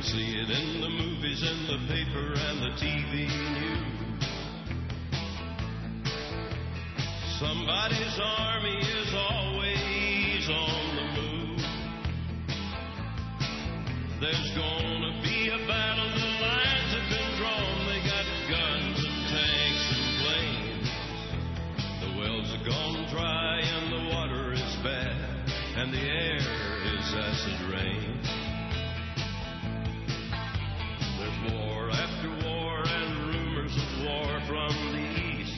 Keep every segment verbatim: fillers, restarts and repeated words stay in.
see it in the movies and the paper and the T V news. Somebody's army is always on the move. There's gonna be a battle, the lines have been drawn. They got guns and tanks and planes. The wells are gone dry and the water is bad and the air is acid rain. There's war after war and rumors of war from the east.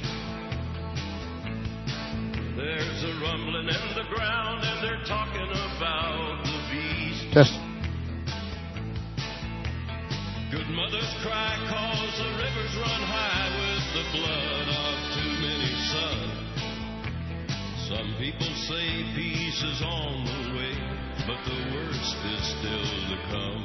There's a rumbling in the ground and they're talking about the beast. Test. Good mothers cry cause the rivers run high with the blood of too many sons. Some people say peace is on the way, but the worst is still to come.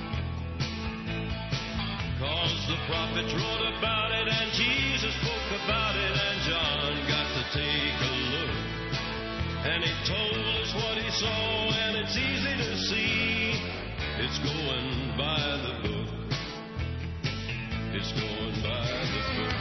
Cause the prophets wrote about it and Jesus spoke about it and John got to take a look. And he told us what he saw and it's easy to see. It's going by the book. It's going by the book.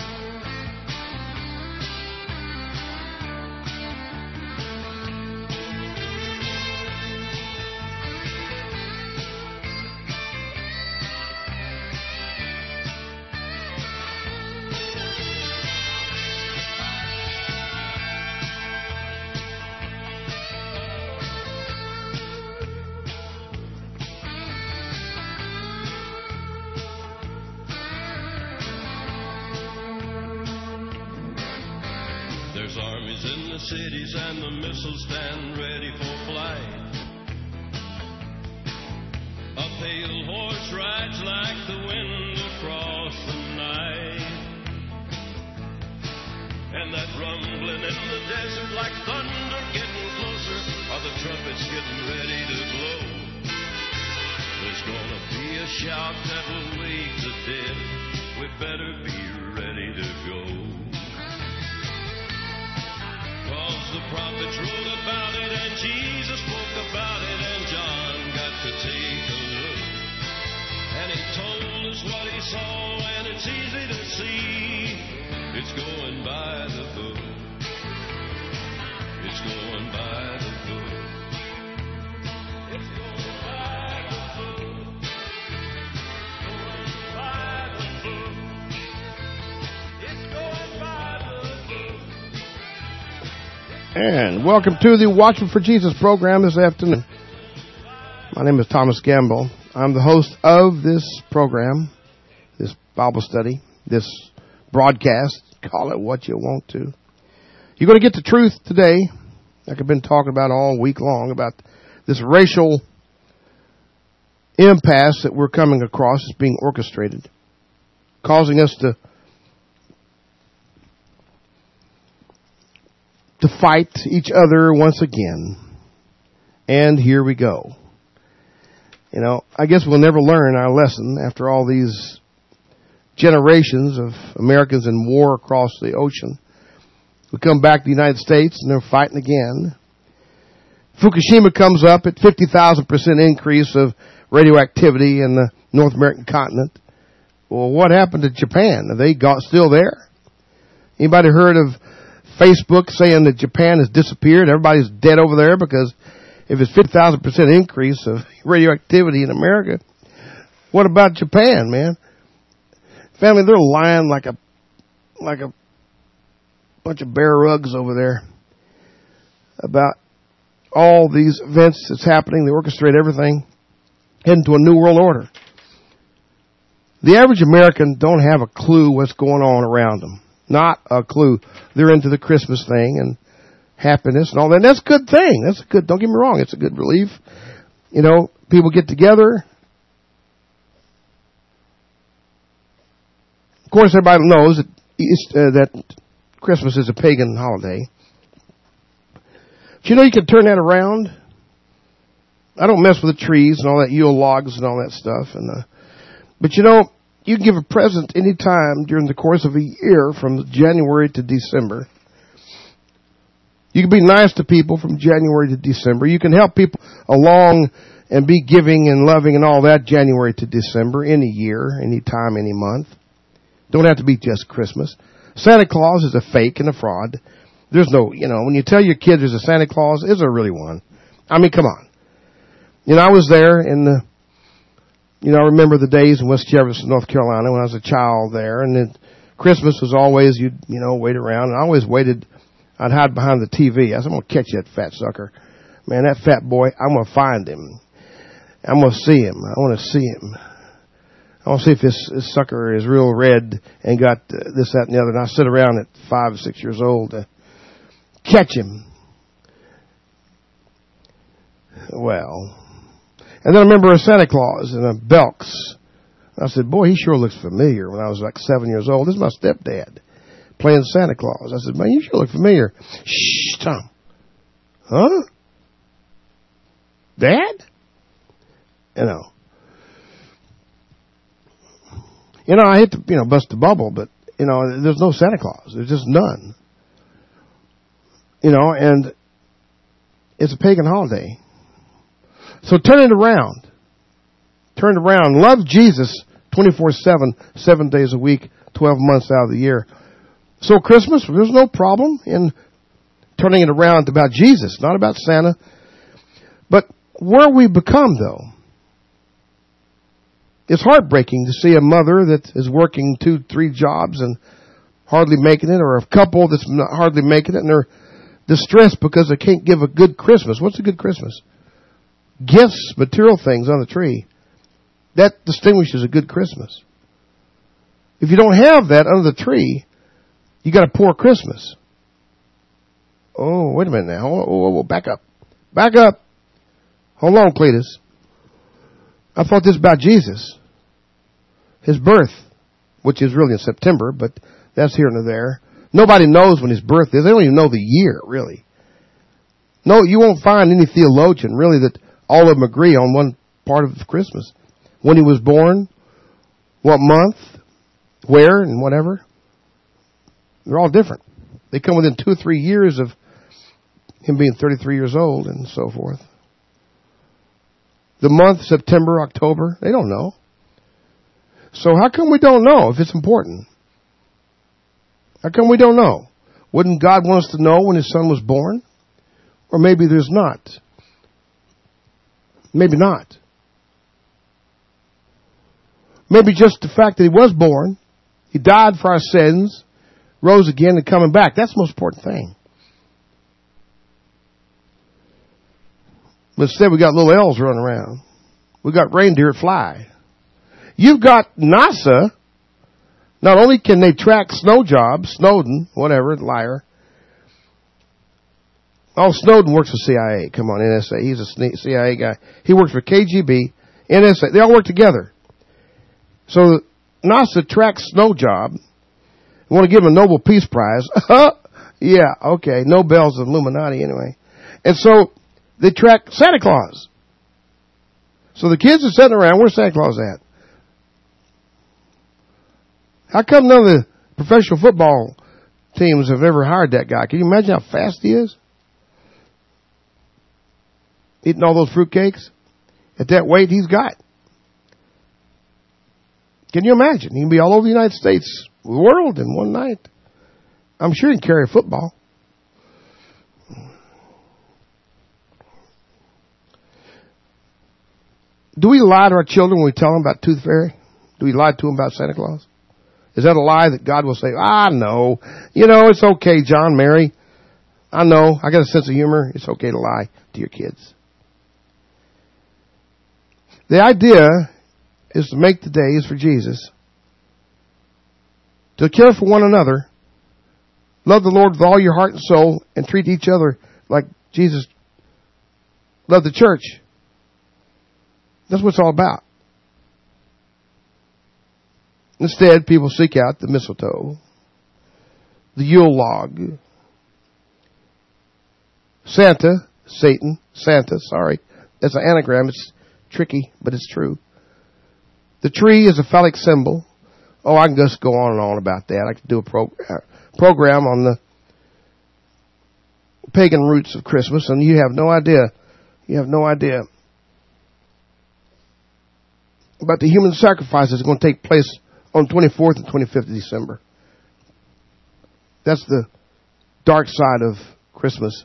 There's armies in the cities and the missiles stand ready for flight. A pale horse rides like the wind across the night. And that rumbling in the desert like thunder getting closer, are the trumpets getting ready to blow. There's gonna be a shout that will wake the dead. We better be ready to go. Cause the prophets wrote about it and Jesus spoke about it and John got to take a look. And he told us what he saw and it's easy to see. It's going by the book. It's going by the book. It's going by the book. Going by the book. It's going by the book. And welcome to the Watching for Jesus program this afternoon. My name is Thomas Gamble. I'm the host of this program, this Bible study, this broadcast. Call it what you want to. You're going to get the truth today, like I've been talking about all week long, about this racial impasse that we're coming across is being orchestrated, causing us to to fight each other once again. And here we go. You know, I guess we'll never learn our lesson after all these generations of Americans in war across the ocean. We come back to the United States and they're fighting again. Fukushima comes up at fifty thousand percent increase of radioactivity in the North American continent. Well, what happened to Japan? Are they got, still there? Anybody heard of Facebook saying that Japan has disappeared? Everybody's dead over there because if it's fifty thousand percent increase of radioactivity in America, what about Japan, man? Family, they're lying like a like a bunch of bear rugs over there about all these events that's happening. They orchestrate everything, heading to a new world order. The average American don't have a clue what's going on around them. Not a clue. They're into the Christmas thing and happiness and all that. And that's a good thing. That's a good, don't get me wrong, it's a good relief. You know, people get together. Of course, everybody knows that, uh, that Christmas is a pagan holiday. But you know you can turn that around. I don't mess with the trees and all that Yule logs and all that stuff. And uh, but you know, you can give a present any time during the course of a year from January to December. You can be nice to people from January to December. You can help people along and be giving and loving and all that January to December, any year, any time, any month. Don't have to be just Christmas. Santa Claus is a fake and a fraud. There's no, you know, when you tell your kids there's a Santa Claus, is there really one? I mean, come on. You know, I was there in the, you know, I remember the days in West Jefferson, North Carolina when I was a child there, and then Christmas was always, you'd, you know, wait around, and I always waited, I'd hide behind the T V. I said, I'm going to catch that fat sucker. Man, that fat boy, I'm going to find him. I'm going to see him. I want to see him. I want to see if this, this sucker is real red and got uh, this, that, and the other. And I sit around at five or six years old to catch him. Well, and then I remember a Santa Claus in a Belks. I said, boy, he sure looks familiar. When I was like seven years old, this is my stepdad playing Santa Claus. I said, man, you sure look familiar. Shh, Tom. Huh? Dad? You know. You know, I hate to, you know, bust the bubble, but, you know, there's no Santa Claus. There's just none. You know, and it's a pagan holiday. So turn it around. Turn it around. Love Jesus twenty-four seven, seven days a week, twelve months out of the year. So Christmas, there's no problem in turning it around about Jesus, not about Santa. But where we become, though, it's heartbreaking to see a mother that is working two, three jobs and hardly making it, or a couple that's not hardly making it, and they're distressed because they can't give a good Christmas. What's a good Christmas? Gifts, material things on the tree. That distinguishes a good Christmas. If you don't have that under the tree, you got a poor Christmas. Oh, wait a minute now. Oh, oh, oh, back up. Back up. Hold on, Cletus. I thought this about Jesus. His birth, which is really in September, but that's here and there. Nobody knows when his birth is. They don't even know the year, really. No, you won't find any theologian, really, that all of them agree on one part of Christmas. When he was born, what month, where, and whatever. They're all different. They come within two or three years of him being thirty-three years old and so forth. The month, September, October, they don't know. So how come we don't know if it's important? How come we don't know? Wouldn't God want us to know when his son was born? Or maybe there's not. Maybe not. Maybe just the fact that he was born, he died for our sins, rose again and coming back. That's the most important thing. But instead we got little elves running around. We got reindeer that fly. You've got NASA. Not only can they track snow jobs, Snowden, whatever, liar. Oh, Snowden works for C I A. Come on, N S A. He's a C I A guy. He works for K G B, N S A. They all work together. So NASA tracks snow job. You want to give him a Nobel Peace Prize. Yeah, okay. Nobel's Illuminati anyway. And so they track Santa Claus. So the kids are sitting around. Where's Santa Claus at? How come none of the professional football teams have ever hired that guy? Can you imagine how fast he is? Eating all those fruitcakes at that weight he's got. Can you imagine? He can be all over the United States, the world in one night. I'm sure he can carry a football. Do we lie to our children when we tell them about Tooth Fairy? Do we lie to them about Santa Claus? Is that a lie that God will say, ah, no. You know, it's okay, John, Mary. I know. I got a sense of humor. It's okay to lie to your kids. The idea is to make the days for Jesus, to care for one another, love the Lord with all your heart and soul, and treat each other like Jesus loved the church. That's what it's all about. Instead, people seek out the mistletoe, the Yule log, Santa, Satan, Santa, sorry. That's an anagram. It's tricky, but it's true. The tree is a phallic symbol. Oh, I can just go on and on about that. I could do a pro- uh, program on the pagan roots of Christmas, and you have no idea, you have no idea about the human sacrifice that's going to take place on the twenty-fourth and twenty-fifth of December. That's the dark side of Christmas.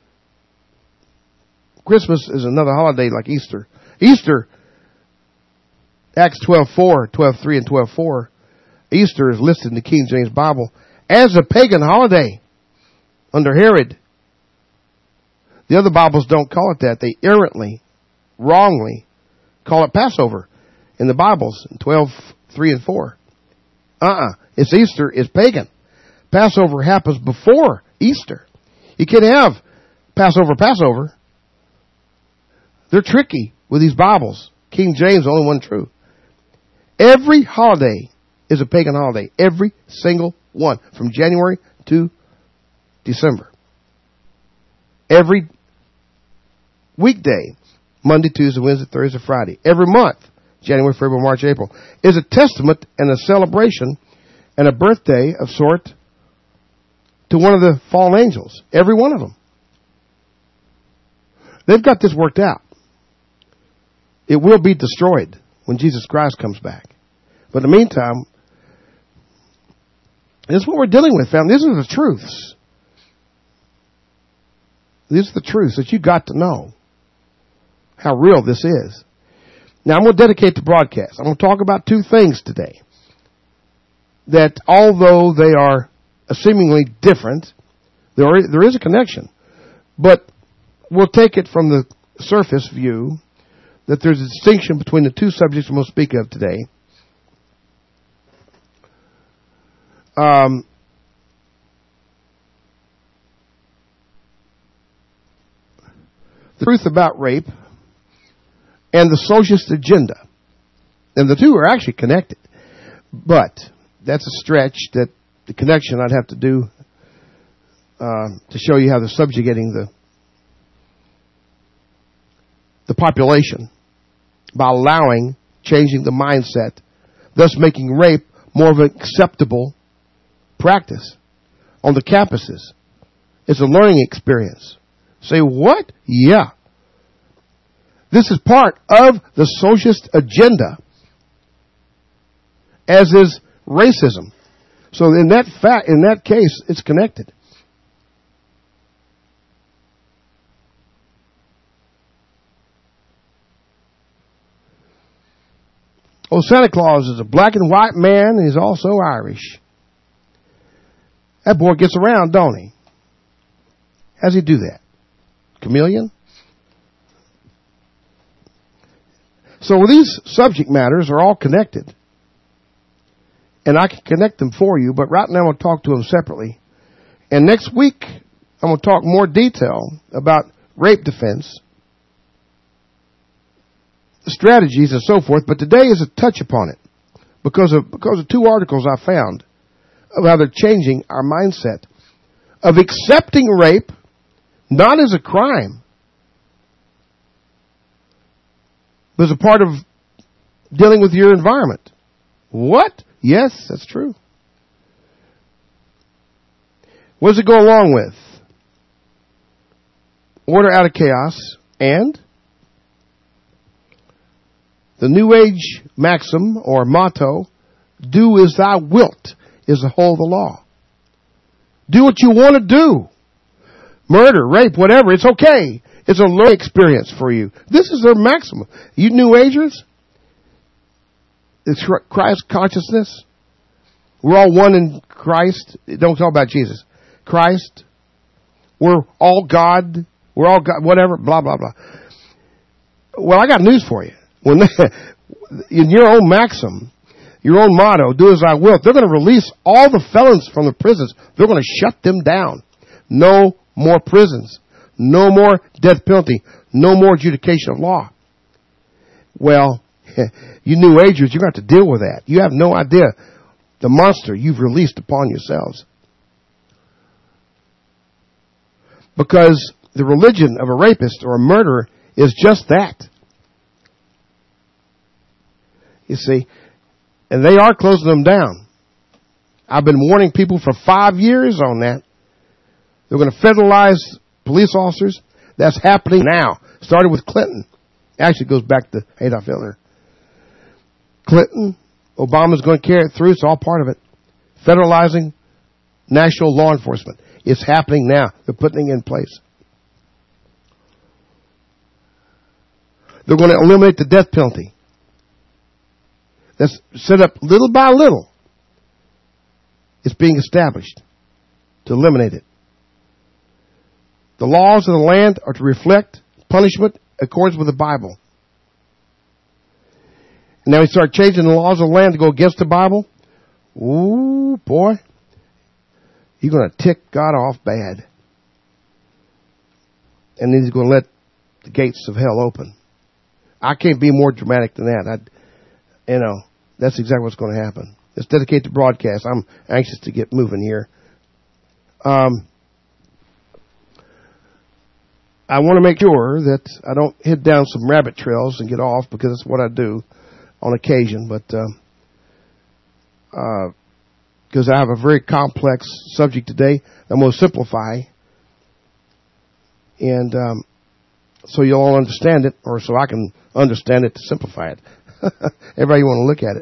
Christmas is another holiday like Easter. Easter, Acts twelve four, twelve three, and twelve four. Easter is listed in the King James Bible as a pagan holiday under Herod. The other Bibles don't call it that. They errantly, wrongly call it Passover in the Bibles in twelve three and four. Uh-uh. It's Easter. It's pagan. Passover happens before Easter. You can't have Passover, Passover. They're tricky with these Bibles. King James, the only one true. Every holiday is a pagan holiday. Every single one. From January to December. Every weekday. Monday, Tuesday, Wednesday, Thursday, Friday. Every month. January, February, March, April. Is a testament and a celebration and a birthday of sort to one of the fallen angels. Every one of them. They've got this worked out. It will be destroyed when Jesus Christ comes back. But in the meantime, this is what we're dealing with, family. These are the truths. These are the truths that you got to know how real this is. Now, I'm going to dedicate the broadcast. I'm going to talk about two things today that, although they are seemingly different, there are, there is a connection. But we'll take it from the surface view that there's a distinction between the two subjects we'll speak of today. Um, the truth about rape and the socialist agenda. And the two are actually connected. But that's a stretch, that the connection I'd have to do uh, to show you how they're subjugating the the population by allowing, changing the mindset, thus making rape more of an acceptable practice on the campuses. It's a learning experience. Say, what? Yeah. This is part of the socialist agenda, as is racism. So in that fact, in that case, it's connected. Oh, Santa Claus is a black and white man. He's also Irish. That boy gets around, don't he? How's he do that? Chameleon? So these subject matters are all connected. And I can connect them for you, but right now I'm going to talk to them separately. And next week, I'm going to talk more detail about rape defense, strategies, and so forth. But today is a touch upon it because of because of two articles I found of how they're changing our mindset of accepting rape not as a crime, but as a part of dealing with your environment. What? Yes, that's true. What does it go along with? Order out of chaos and the New Age maxim or motto, do as thou wilt, is the whole of the law. Do what you want to do. Murder, rape, whatever, it's okay. It's a learning experience for you. This is their maximum. You New Agers, it's Christ consciousness. We're all one in Christ. Don't talk about Jesus. Christ. We're all God. We're all God, whatever, blah, blah, blah. Well, I got news for you. When they, in your own maxim, your own motto, do as I will, they're going to release all the felons from the prisons. They're going to shut them down. No more prisons. No more death penalty. No more adjudication of law. Well, you New Agers, you're going to have to deal with that. You have no idea the monster you've released upon yourselves. Because the religion of a rapist or a murderer is just that. You see, and they are closing them down. I've been warning people for five years on that. They're going to federalize police officers. That's happening now. Started with Clinton. Actually, it goes back to Adolf Hitler. Clinton, Obama's going to carry it through. It's all part of it. Federalizing national law enforcement. It's happening now. They're putting it in place. They're going to eliminate the death penalty. That's set up little by little. It's being established to eliminate it. The laws of the land are to reflect punishment according with the Bible. And now we start changing the laws of the land to go against the Bible. Ooh, boy. You're going to tick God off bad. And then he's going to let the gates of hell open. I can't be more dramatic than that. I, you know, that's exactly what's going to happen. Let's dedicate the broadcast. I'm anxious to get moving here. Um, I want to make sure that I don't hit down some rabbit trails and get off, because that's what I do on occasion. But um, uh, because I have a very complex subject today, I'm going to simplify, and um, so you'll all understand it, or so I can understand it to simplify it. Everybody want to look at it.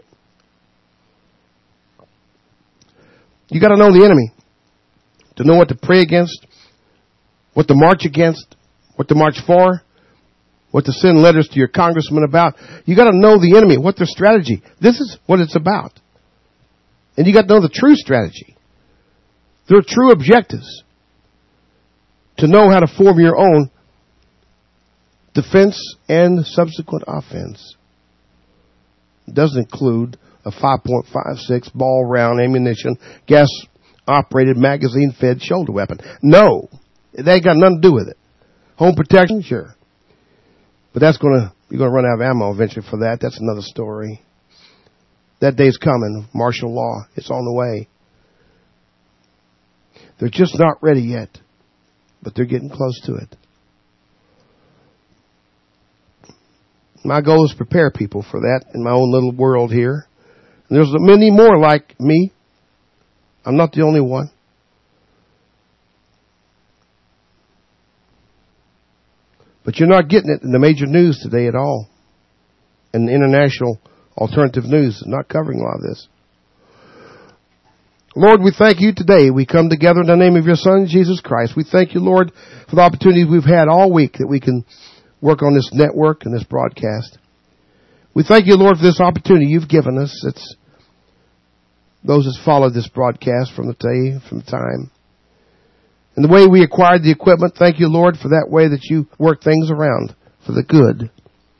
You got to know the enemy to know what to pray against, what to march against, what to march for, what to send letters to your congressman about. You got to know the enemy, what their strategy. This is what it's about. And you got to know the true strategy. Their true objectives. To know how to form your own defense and subsequent offense. It doesn't include a five point five six ball round ammunition, gas operated magazine fed shoulder weapon. No. They ain't got nothing to do with it. Home protection, sure. But that's gonna, you're gonna run out of ammo eventually for that. That's another story. That day's coming. Martial law. It's on the way. They're just not ready yet. But they're getting close to it. My goal is to prepare people for that in my own little world here. And there's many more like me. I'm not the only one. But you're not getting it in the major news today at all. And the international alternative news is not covering a lot of this. Lord, we thank you today. We come together in the name of your Son, Jesus Christ. We thank you, Lord, for the opportunity we've had all week that we can work on this network and this broadcast. We thank you, Lord, for this opportunity you've given us. It's those that followed this broadcast from the day, from the time. And the way we acquired the equipment, thank you, Lord, for that way that you work things around for the good.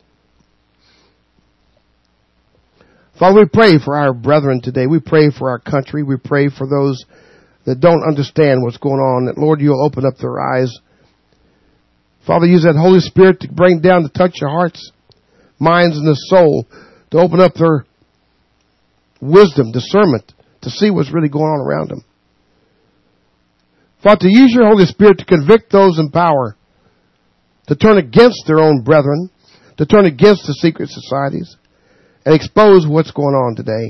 Father, we pray for our brethren today. We pray for our country. We pray for those that don't understand what's going on, that, Lord, you'll open up their eyes. Father, use that Holy Spirit to bring down, to touch their hearts, minds, and the soul, to open up their wisdom, discernment, to see what's really going on around them. Father, to use your Holy Spirit to convict those in power, to turn against their own brethren, to turn against the secret societies, and expose what's going on today.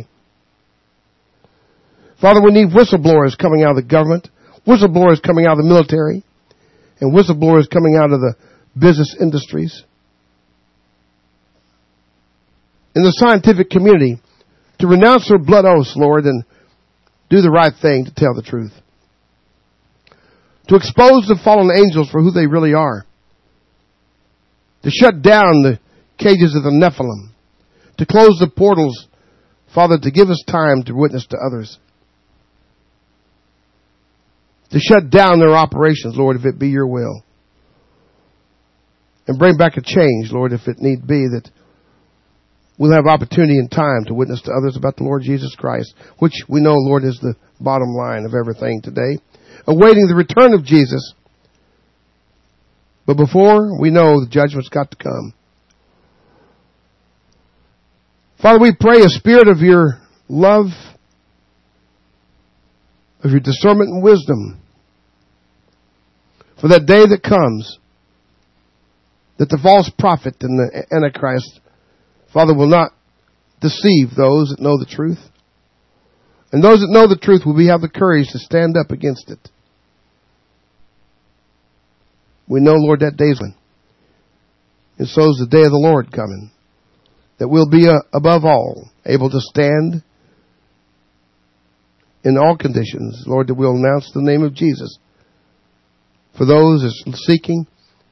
Father, we need whistleblowers coming out of the government, whistleblowers coming out of the military, and whistleblowers coming out of the business industries. In the scientific community, to renounce their blood oaths, Lord, and do the right thing to tell the truth. To expose the fallen angels for who they really are. To shut down the cages of the Nephilim. To close the portals, Father, to give us time to witness to others. To shut down their operations, Lord, if it be your will. And bring back a change, Lord, if it need be, that we'll have opportunity and time to witness to others about the Lord Jesus Christ, which we know, Lord, is the bottom line of everything today. Awaiting the return of Jesus. But before, we know the judgment's got to come. Father, we pray a spirit of your love, of your discernment and wisdom for that day that comes, that the false prophet and the Antichrist, Father, will not deceive those that know the truth. And those that know the truth will be, have the courage to stand up against it. We know, Lord, that day's coming. And so is the day of the Lord coming. That we'll be, uh, above all, able to stand in all conditions. Lord, that we'll announce the name of Jesus for those that's seeking.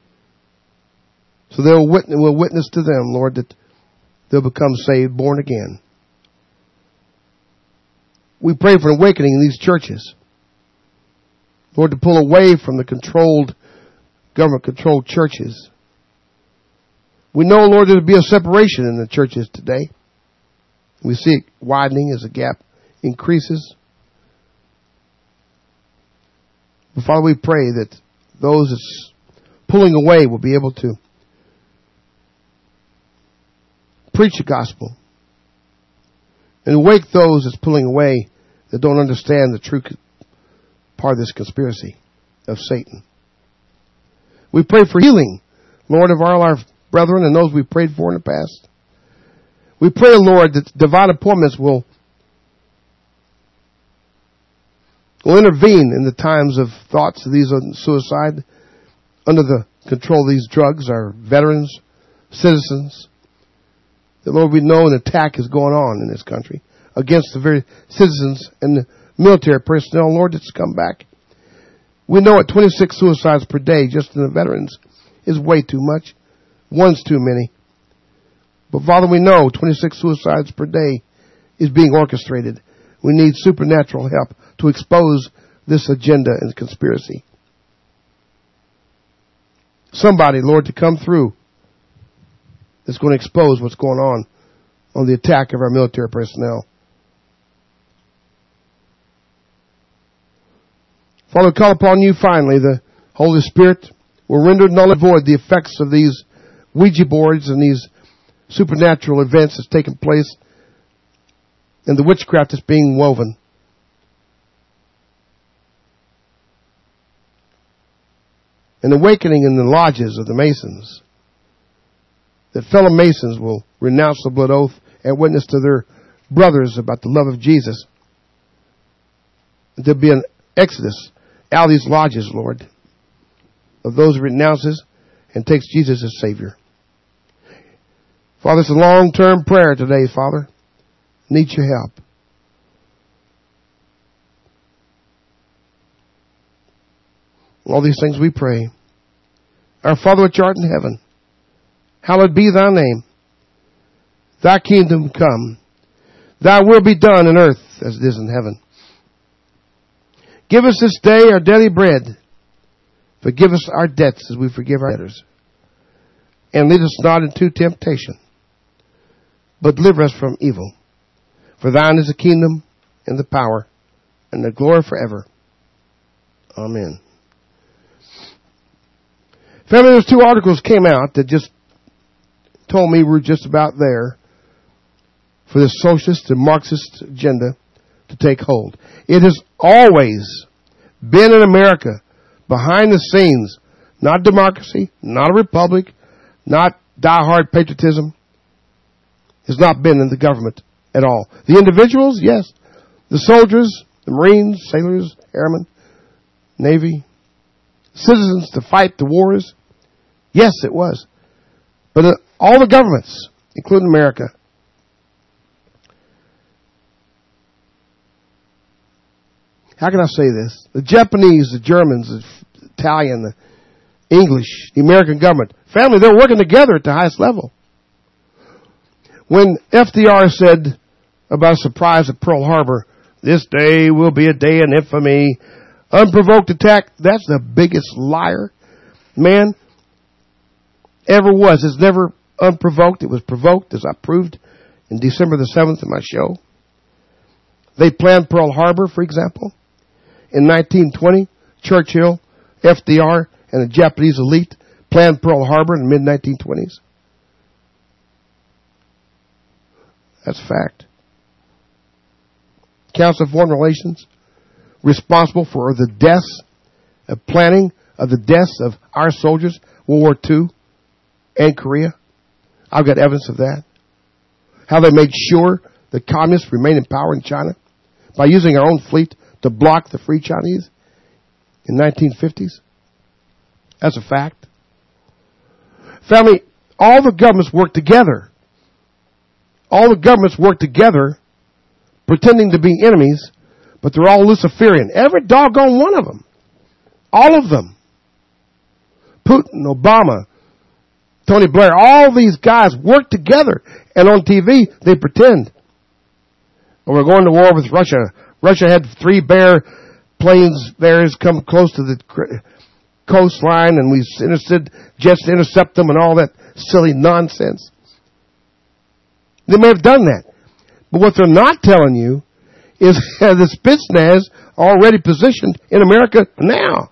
So they'll witness, we'll witness to them, Lord, that they'll become saved, born again. We pray for an awakening in these churches. Lord, to pull away from the controlled, government-controlled churches. We know, Lord, there'll be a separation in the churches today. We see it widening as the gap increases. But Father, we pray that those that's pulling away will be able to preach the gospel and awake those that's pulling away that don't understand the true part of this conspiracy of Satan. We pray for healing, Lord, of all our brethren and those we prayed for in the past. We pray, Lord, that divine appointments will, will intervene in the times of thoughts of these on suicide under the control of these drugs, our veterans, citizens. That, Lord, we know an attack is going on in this country against the very citizens and the military personnel, Lord, that's come back. We know at twenty-six suicides per day just in the veterans is way too much. One's too many. But Father, we know twenty-six suicides per day is being orchestrated. We need supernatural help to expose this agenda and conspiracy. Somebody, Lord, to come through that's going to expose what's going on on the attack of our military personnel. Father, call upon you finally. The Holy Spirit will render null and void the effects of these Ouija boards and these supernatural events that's taken place and the witchcraft that's being woven. An awakening in the lodges of the Masons. That fellow Masons will renounce the blood oath and witness to their brothers about the love of Jesus. There'll be an exodus out of these lodges, Lord, of those who renounces and takes Jesus as Savior. Father, it's a long-term prayer today, Father. Need your help. All these things we pray. Our Father which art in heaven, hallowed be thy name. Thy kingdom come. Thy will be done in earth as it is in heaven. Give us this day our daily bread. Forgive us our debts as we forgive our debtors. And lead us not into temptation, but deliver us from evil. For thine is the kingdom and the power and the glory forever. Amen. Family, those two articles came out that just told me we're just about there for the socialist and Marxist agenda to take hold. It has always been in America, behind the scenes, not democracy, not a republic, not diehard patriotism. Has not been in the government at all. The individuals, yes. The soldiers, the Marines, sailors, airmen, Navy, citizens to fight the wars. Yes, it was. But uh, all the governments, including America, how can I say this? The Japanese, the Germans, the Italian, the English, the American government, family, they're working together at the highest level. When F D R said about a surprise at Pearl Harbor, this day will be a day in infamy, unprovoked attack, that's the biggest liar man ever was. It's never unprovoked. It was provoked, as I proved in December the seventh in my show. They planned Pearl Harbor, for example. In nineteen twenty, Churchill, F D R, and the Japanese elite planned Pearl Harbor in the mid nineteen twenties. That's a fact. Council of Foreign Relations, responsible for the deaths, of planning of the deaths of our soldiers, World War Two and Korea. I've got evidence of that. How they made sure the communists remained in power in China by using our own fleet to block the Free Chinese in nineteen fifties. That's a fact. Family, all the governments work together. All the governments work together pretending to be enemies, but they're all Luciferian. Every doggone one of them. All of them. Putin, Obama, Tony Blair, all these guys work together. And on T V, they pretend. Oh, we're going to war with Russia. Russia had three Bear planes there come close to the coastline, and we sent jets to intercept them and all that silly nonsense. They may have done that. But what they're not telling you is the Spetsnaz already positioned in America now.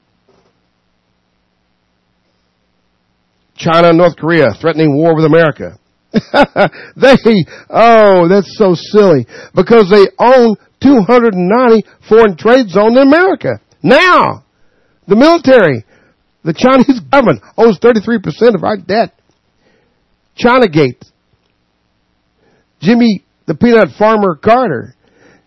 China and North Korea threatening war with America. they, oh, that's so silly. Because they own two hundred ninety foreign trade zones in America. Now, the military, the Chinese government owns thirty-three percent of our debt. Chinagate. Jimmy, the peanut farmer Carter.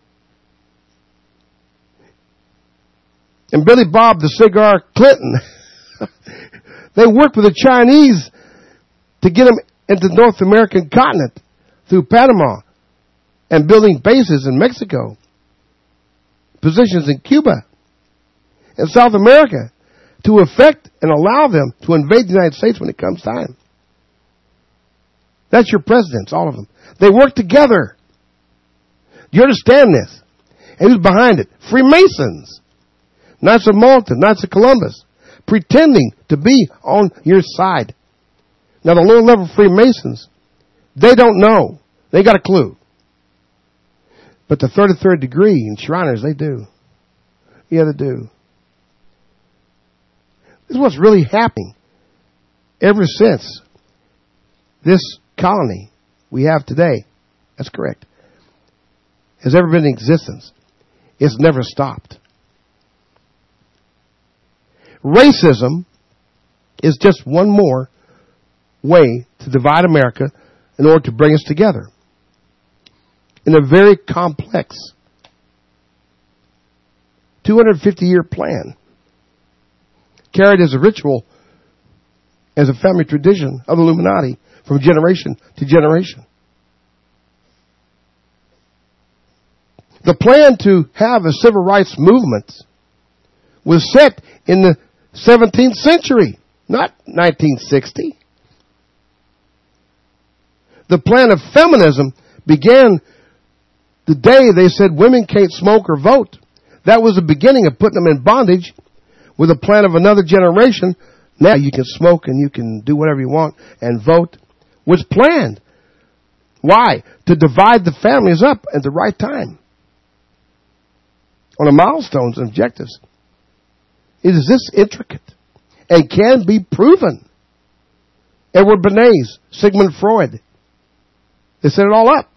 And Billy Bob, the cigar Clinton. They worked with the Chinese to get them into the North American continent through Panama and building bases in Mexico, positions in Cuba and South America to effect and allow them to invade the United States when it comes time. That's your presidents, all of them. They work together. Do you understand this? And who's behind it? Freemasons. Knights of Malta, Knights of Columbus, pretending to be on your side. Now the lower level Freemasons, they don't know. They got a clue. But the thirty-third degree and Shriners, they do. Yeah, they do. This is what's really happening ever since this colony we have today, that's correct, has ever been in existence. It's never stopped. Racism is just one more way to divide America in order to bring us together in a very complex two hundred fifty year plan carried as a ritual, as a family tradition of the Illuminati from generation to generation. The plan to have a civil rights movement was set in the seventeenth century, not nineteen sixty. The plan of feminism began the day they said women can't smoke or vote. That was the beginning of putting them in bondage with a plan of another generation. Now you can smoke and you can do whatever you want and vote. Was planned. Why? To divide the families up at the right time. On the milestones and objectives. It is this intricate and can be proven. Edward Bernays, Sigmund Freud, they set it all up.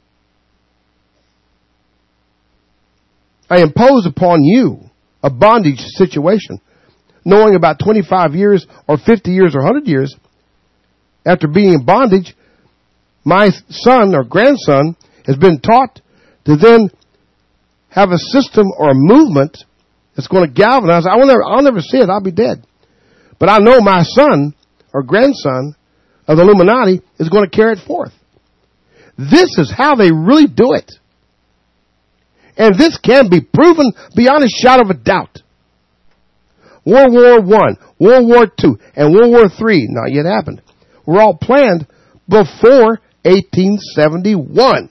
I impose upon you a bondage situation, knowing about twenty-five years or fifty years or one hundred years after being in bondage, my son or grandson has been taught to then have a system or a movement that's going to galvanize. I will never, I'll never see it. I'll be dead. But I know my son or grandson of the Illuminati is going to carry it forth. This is how they really do it. And this can be proven beyond a shadow of a doubt. World War One, World War Two, and World War Three, not yet happened, were all planned before eighteen seventy-one.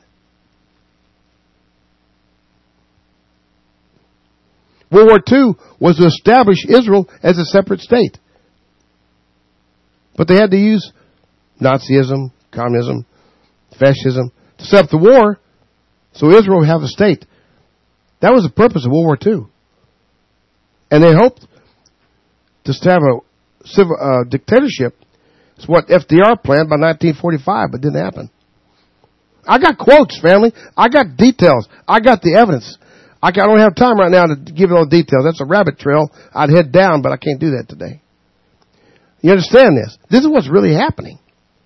World War Two was to establish Israel as a separate state. But they had to use Nazism, communism, fascism to set up the war so Israel would have a state. That was the purpose of World War Two. And they hoped to have a civil uh, dictatorship. It's what F D R planned by nineteen forty-five, but didn't happen. I got quotes, family. I got details. I got the evidence. I don't have time right now to give all the details. That's a rabbit trail I'd head down, but I can't do that today. You understand this? This is what's really happening.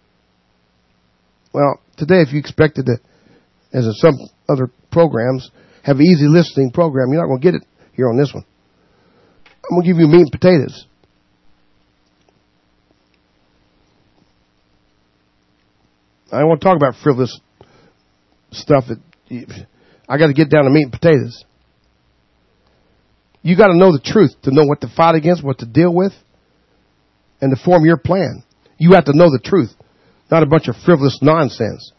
Well, today if you expected to, as in some other programs, have an easy listening program, you're not going to get it here on this one. I'm going to give you meat and potatoes. I don't want to talk about frivolous stuff. That I got to get down to meat and potatoes. You got to know the truth to know what to fight against, what to deal with, and to form your plan. You have to know the truth, not a bunch of frivolous nonsense.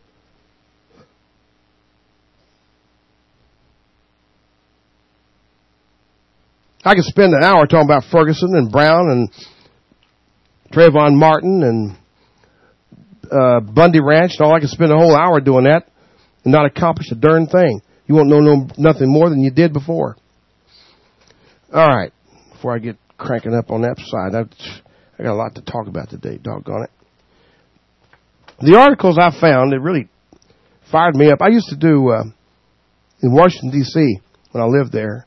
I could spend an hour talking about Ferguson and Brown and Trayvon Martin and uh, Bundy Ranch and all. I could spend a whole hour doing that and not accomplish a darn thing. You won't know no, nothing more than you did before. All right. Before I get cranking up on that side, I've, I got a lot to talk about today, doggone it. The articles I found, it really fired me up. I used to do uh, in Washington, D C when I lived there.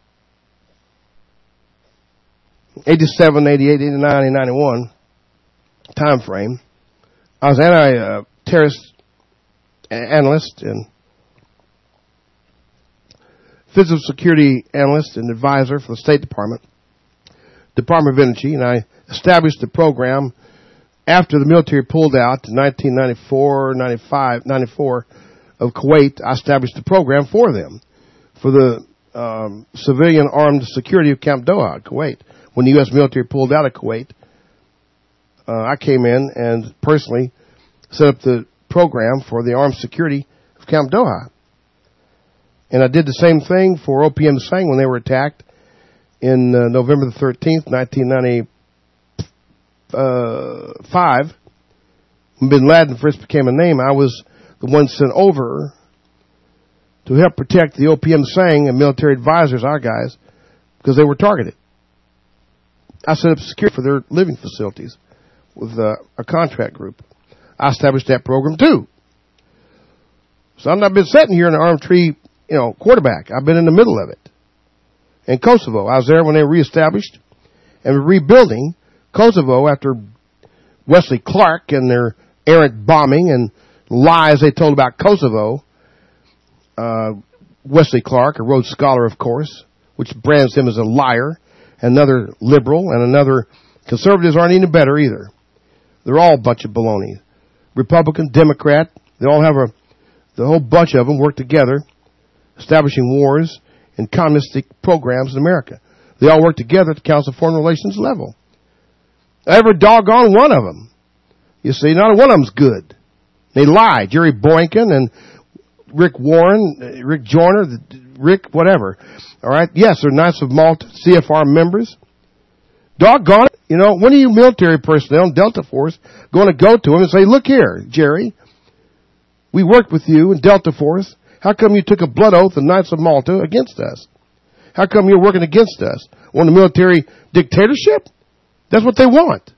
eighty-seven, eighty-eight, eighty-nine, eighty-nine, ninety-one time frame. I was anti-terrorist analyst and physical security analyst and advisor for the State Department, Department of Energy, and I established the program after the military pulled out in nineteen ninety-four, ninety-five, ninety-four of Kuwait. I established the program for them, for the um, civilian armed security of Camp Doha, Kuwait. When the U S military pulled out of Kuwait, uh, I came in and personally set up the program for the armed security of Camp Doha. And I did the same thing for O P M Sang when they were attacked in uh, November the thirteenth, nineteen ninety-five. When Bin Laden first became a name, I was the one sent over to help protect the O P M Sang and military advisors, our guys, because they were targeted. I set up security for their living facilities with uh, a contract group. I established that program too. So I've not been sitting here in an arm tree, you know, quarterback. I've been in the middle of it. In Kosovo, I was there when they were reestablished and rebuilding Kosovo after Wesley Clark and their errant bombing and lies they told about Kosovo. Uh, Wesley Clark, a Rhodes Scholar, of course, which brands him as a liar. Another liberal and another conservatives aren't any better either. They're all a bunch of baloney. Republican, Democrat, they all have a, the whole bunch of them work together, establishing wars and communistic programs in America. They all work together at the Council of Foreign Relations level. Every doggone one of them. You see, not one of them's good. They lie. Jerry Boykin and Rick Warren, Rick Joyner, Rick whatever. All right? Yes, they're Knights of Malta, C F R members. Doggone it. You know, when are you military personnel in Delta Force going to go to him and say, look here, Jerry, we worked with you in Delta Force. How come you took a blood oath in Knights of Malta against us? How come you're working against us? Want a military dictatorship? That's what they want.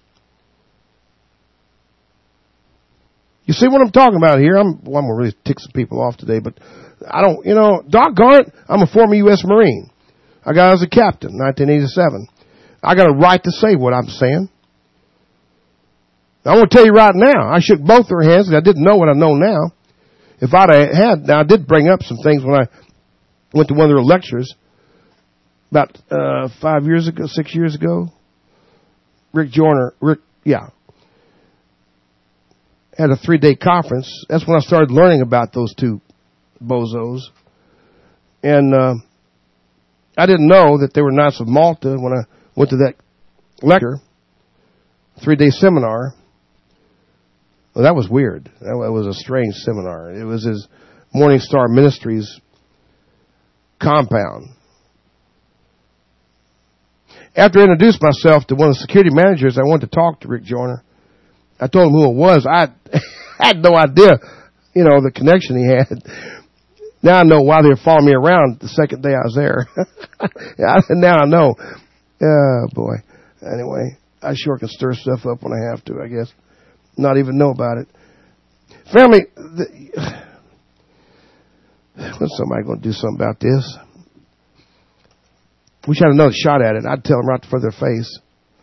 You see what I'm talking about here? I'm, well, I'm going to really tick some people off today, but I don't, you know, doggone it, I'm a former U S Marine. I got as a captain, nineteen eighty-seven. I got a right to say what I'm saying. I want to tell you right now, I shook both their hands because I didn't know what I know now. If I'd have had, now I did bring up some things when I went to one of their lectures about uh, five years ago, six years ago. Rick Joyner, Rick, yeah, had a three-day conference. That's when I started learning about those two bozos. And uh, I didn't know that they were Knights of Malta when I went to that lecture, three-day seminar. Well, that was weird. That was a strange seminar. It was his Morning Star Ministries compound. After I introduced myself to one of the security managers, I wanted to talk to Rick Joyner. I told him who it was. I had no idea, you know, the connection he had. Now I know why they were following me around the second day I was there. Now I know. Oh, boy. Anyway, I sure can stir stuff up when I have to, I guess. Not even know about it. Family, the, when's somebody going to do something about this? Wish I had another shot at it. I'd tell them right in front of their face.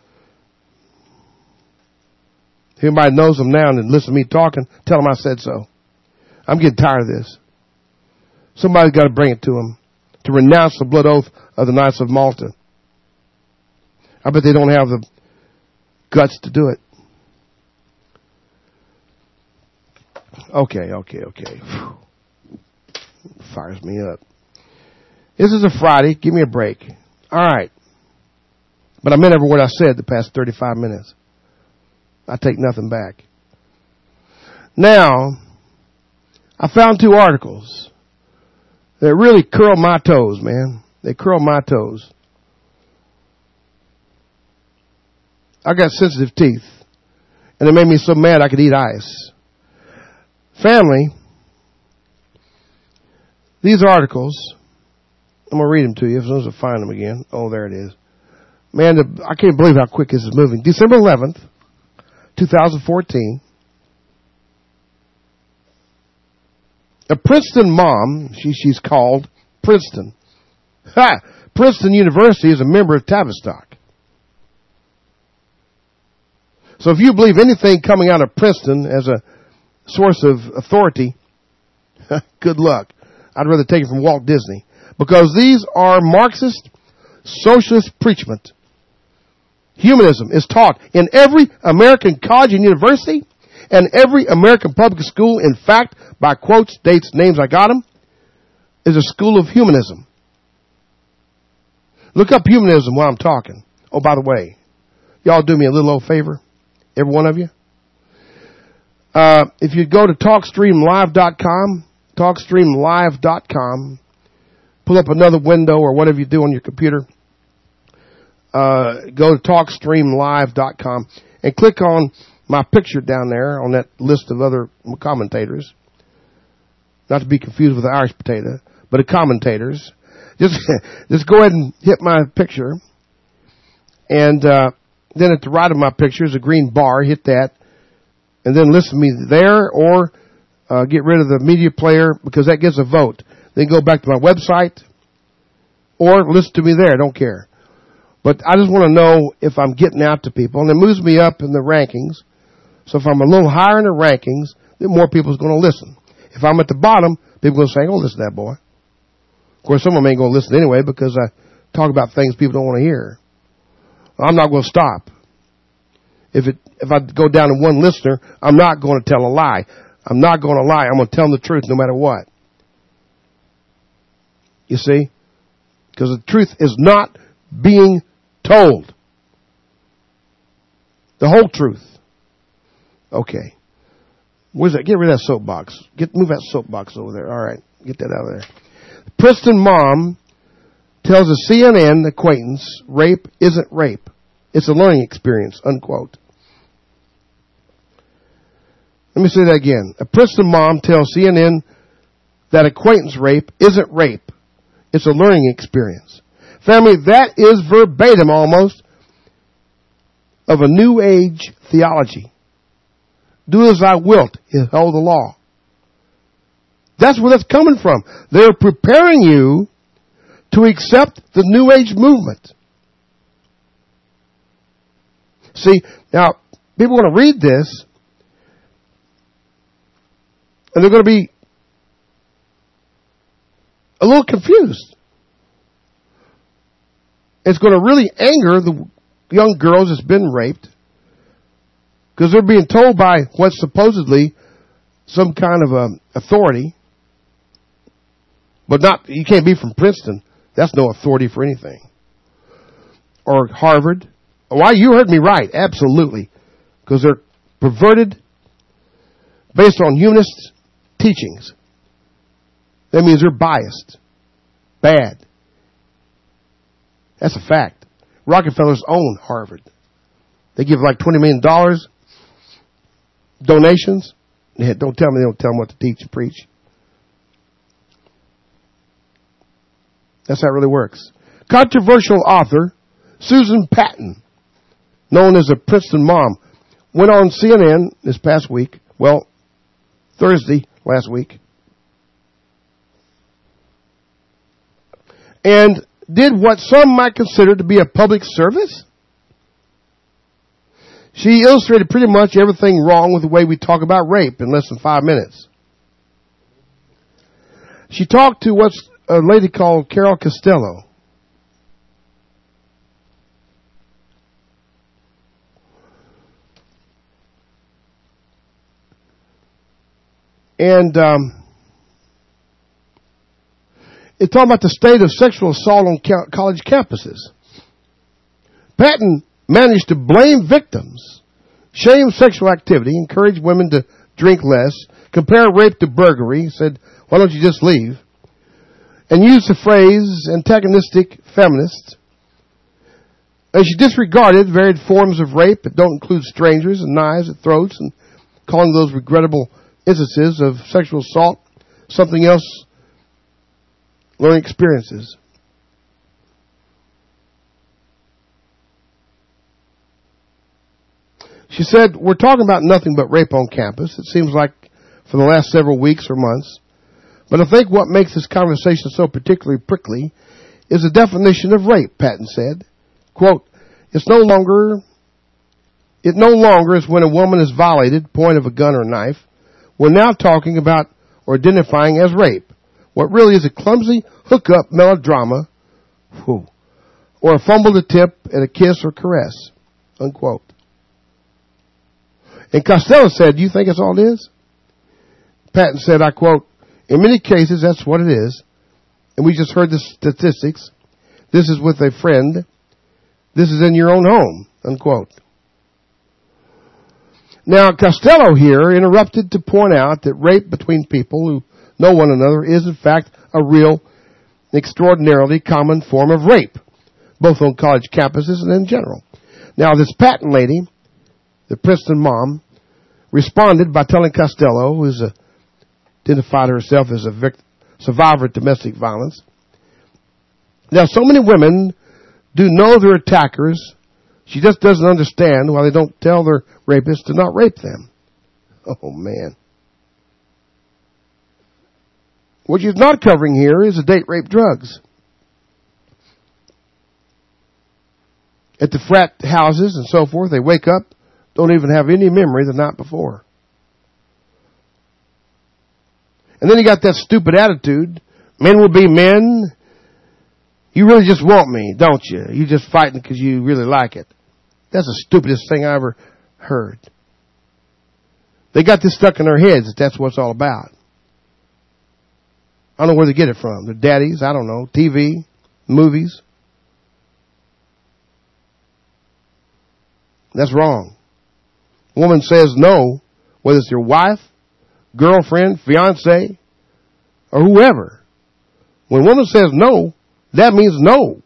If anybody knows them now and listen to me talking, tell them I said so. I'm getting tired of this. Somebody's got to bring it to them to renounce the blood oath of the Knights of Malta. I bet they don't have the guts to do it. Okay, okay, okay. Fires me up. This is a Friday. Give me a break. All right. But I meant every word I said the past thirty-five minutes. I take nothing back. Now, I found two articles that really curl my toes, man. They curl my toes. I got sensitive teeth, and it made me so mad I could eat ice. Family, these articles, I'm going to read them to you as soon as I find them again. Oh, there it is. Man, the, I can't believe how quick this is moving. December eleventh, twenty fourteen. A Princeton mom, she, she's called Princeton. Ha! Princeton University is a member of Tavistock. So if you believe anything coming out of Princeton as a source of authority, good luck. I'd rather take it from Walt Disney. Because these are Marxist, socialist preachment. Humanism is taught in every American college and university and every American public school. In fact, by quotes, dates, names, I got them, is a school of humanism. Look up humanism while I'm talking. Oh, by the way, y'all do me a little old favor, every one of you. Uh, if you go to talk stream live dot com, talk stream live dot com, pull up another window or whatever you do on your computer, uh, go to talk stream live dot com and click on my picture down there on that list of other commentators. Not to be confused with the Irish potato, but the commentators. Just, just go ahead and hit my picture. And, uh, then at the right of my picture is a green bar. Hit that. And then listen to me there or, uh, get rid of the media player because that gets a vote. Then go back to my website or listen to me there. I don't care. But I just want to know if I'm getting out to people. And it moves me up in the rankings. So if I'm a little higher in the rankings, then more people is going to listen. If I'm at the bottom, people are going to say, oh, listen to that boy. Of course, some of them ain't going to listen anyway because I talk about things people don't want to hear. I'm not going to stop. If it, if I go down to one listener, I'm not going to tell a lie. I'm not going to lie. I'm going to tell them the truth no matter what. You see? Because the truth is not being told. The whole truth. Okay. Where's that? Get rid of that soapbox. Get, move that soapbox over there. All right. Get that out of there. Princeton mom tells a C N N acquaintance rape isn't rape. It's a learning experience, unquote. Let me say that again. A Princeton mom tells C N N that acquaintance rape isn't rape. It's a learning experience. Family, that is verbatim almost of a New Age theology. Do as I wilt, is held the law. That's where that's coming from. They're preparing you to accept the New Age movement. See, now, people are going to read this, and they're going to be a little confused. It's going to really anger the young girls that's been raped, because they're being told by what's supposedly some kind of um, authority, but not, you can't be from Princeton. That's no authority for anything. Or Harvard. Why, you heard me right. Absolutely. Because they're perverted based on humanist teachings. That means they're biased. Bad. That's a fact. Rockefellers own Harvard. They give like twenty million dollars donations. Yeah, don't tell me they don't tell them what to teach and preach. That's how it really works. Controversial author Susan Patton, known as a Princeton mom, went on C N N this past week, well, Thursday last week, and did what some might consider to be a public service. She illustrated pretty much everything wrong with the way we talk about rape in less than five minutes. She talked to what's a lady called Carol Costello. And um, it's talking about the state of sexual assault on ca- college campuses. Patton managed to blame victims, shame sexual activity, encourage women to drink less, compare rape to burglary, said, why don't you just leave? And use the phrase antagonistic feminists. And she disregarded varied forms of rape that don't include strangers and knives at throats, and calling those regrettable instances of sexual assault something else, learning experiences. She said, we're talking about nothing but rape on campus. It seems like for the last several weeks or months. But I think what makes this conversation so particularly prickly is the definition of rape, Patton said. Quote, it's no longer, it no longer is when a woman is violated, point of a gun or knife. We're now talking about or identifying as rape. What really is a clumsy hookup melodrama, whew, or a fumbled attempt at a kiss or caress, unquote. And Costello said, do you think that's all it is? Patton said, I quote, in many cases, that's what it is. And we just heard the statistics. This is with a friend. This is in your own home, unquote. Now, Costello here interrupted to point out that rape between people who know one another is, in fact, a real, extraordinarily common form of rape, both on college campuses and in general. Now, this Patton lady, the Princeton mom, responded by telling Costello, who is a, identified herself as a vict- survivor of domestic violence. Now, so many women do know their attackers. She just doesn't understand why they don't tell their rapists to not rape them. Oh, man. What she's not covering here is the date rape drugs. At the frat houses and so forth, they wake up, don't even have any memory the night before. And then you got that stupid attitude. Men will be men. You really just want me, don't you? You're just fighting because you really like it. That's the stupidest thing I ever heard. They got this stuck in their heads that that's what it's all about. I don't know where they get it from. Their daddies, I don't know, T V, movies. That's wrong. A woman says no, whether it's your wife, girlfriend, fiance, or whoever. When a woman says no, that means no.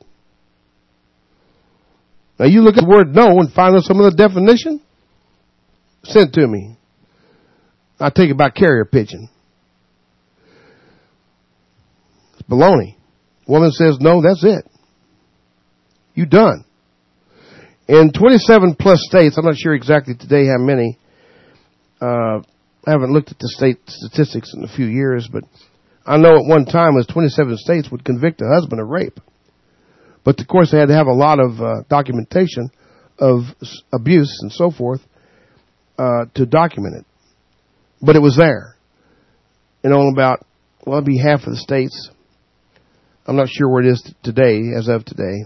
Now you look at the word no and find out some of the definition. Send it to me. I'll take it by carrier pigeon. It's baloney. Woman says no, that's it. You done. In twenty-seven plus states, I'm not sure exactly today how many. Uh, I haven't looked at the state statistics in a few years, but I know at one time it was twenty-seven states would convict a husband of rape. But of course they had to have a lot of uh, documentation of abuse and so forth uh, to document it. But it was there. And on about, well, it'd be half of the states. I'm not sure where it is t- today, as of today.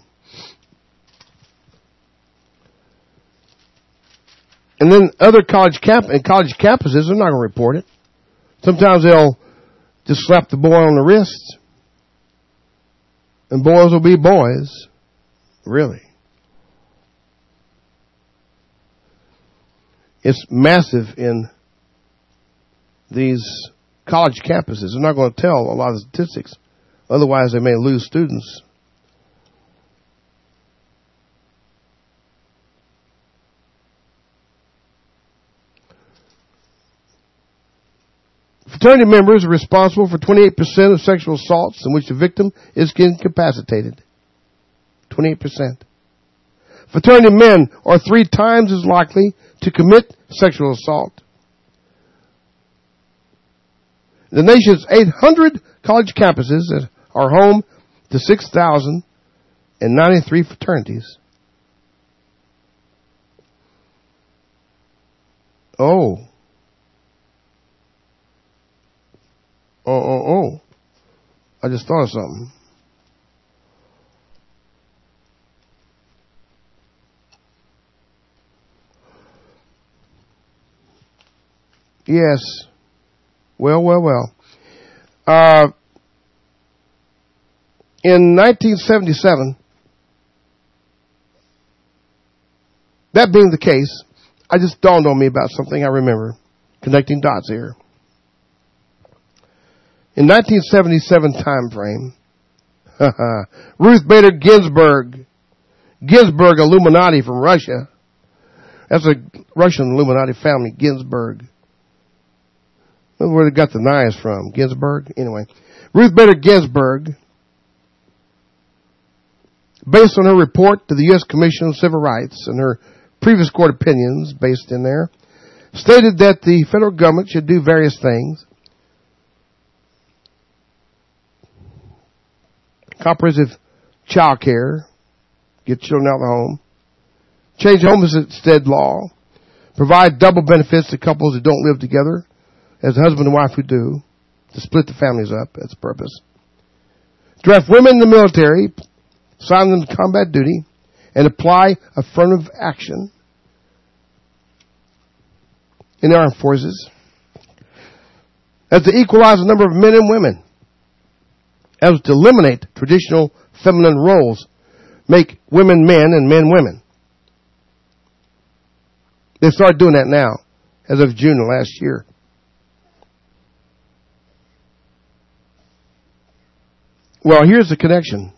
And then other college camp and college campuses, they're not going to report it. Sometimes they'll just slap the boy on the wrist. And boys will be boys. Really. It's massive in these college campuses. They're not going to tell a lot of statistics. Otherwise, they may lose students. Fraternity members are responsible for twenty-eight percent of sexual assaults in which the victim is incapacitated. twenty-eight percent. Fraternity men are three times as likely to commit sexual assault. The nation's eight hundred college campuses are home to six thousand ninety-three fraternities. Oh. Oh, oh, oh. I just thought of something. Yes. Well, well, well. Uh, in nineteen seventy-seven, that being the case, I just dawned on me about something I remember. Connecting dots here. In nineteen seventy-seven time frame, Ruth Bader Ginsburg, Ginsburg Illuminati from Russia. That's a Russian Illuminati family, Ginsburg. Where they got the knives from, Ginsburg. Anyway, Ruth Bader Ginsburg, based on her report to the U S Commission on Civil Rights and her previous court opinions based in there, stated that the federal government should do various things. Comprehensive child care, get children out of the home, change homestead law, provide double benefits to couples who don't live together, as a husband and wife who do, to split the families up. That's the purpose. Draft women in the military, assign them to combat duty, and apply affirmative action in the armed forces as to equalize the number of men and women, as to eliminate traditional feminine roles, make women men and men women. They started doing that now, as of June of last year. Well, here's the connection.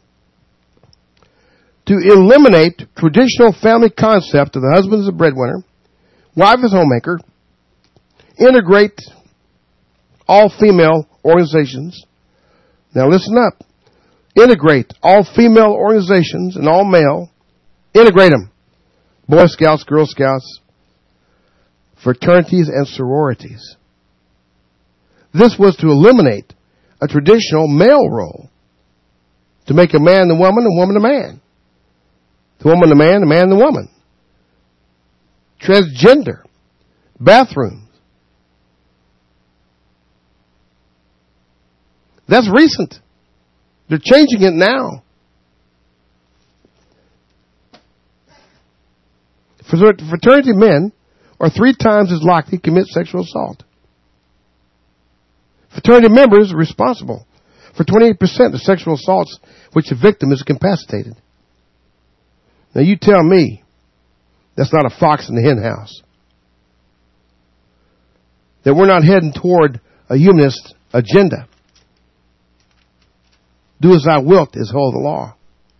To eliminate traditional family concept of the husband as a breadwinner, wife as homemaker, integrate all female organizations. Now listen up. Integrate all female organizations and all male. Integrate them. Boy Scouts, Girl Scouts, fraternities, and sororities. This was to eliminate a traditional male role. To make a man the woman, a woman the man. The woman the man, the man the woman. Transgender. Bathrooms. That's recent. They're changing it now. Fraternity men are three times as likely to commit sexual assault. Fraternity members are responsible for twenty-eight percent of sexual assaults which the victim is incapacitated. Now you tell me that's not a fox in the hen house. That we're not heading toward a humanist agenda. Do as thou wilt is whole the law.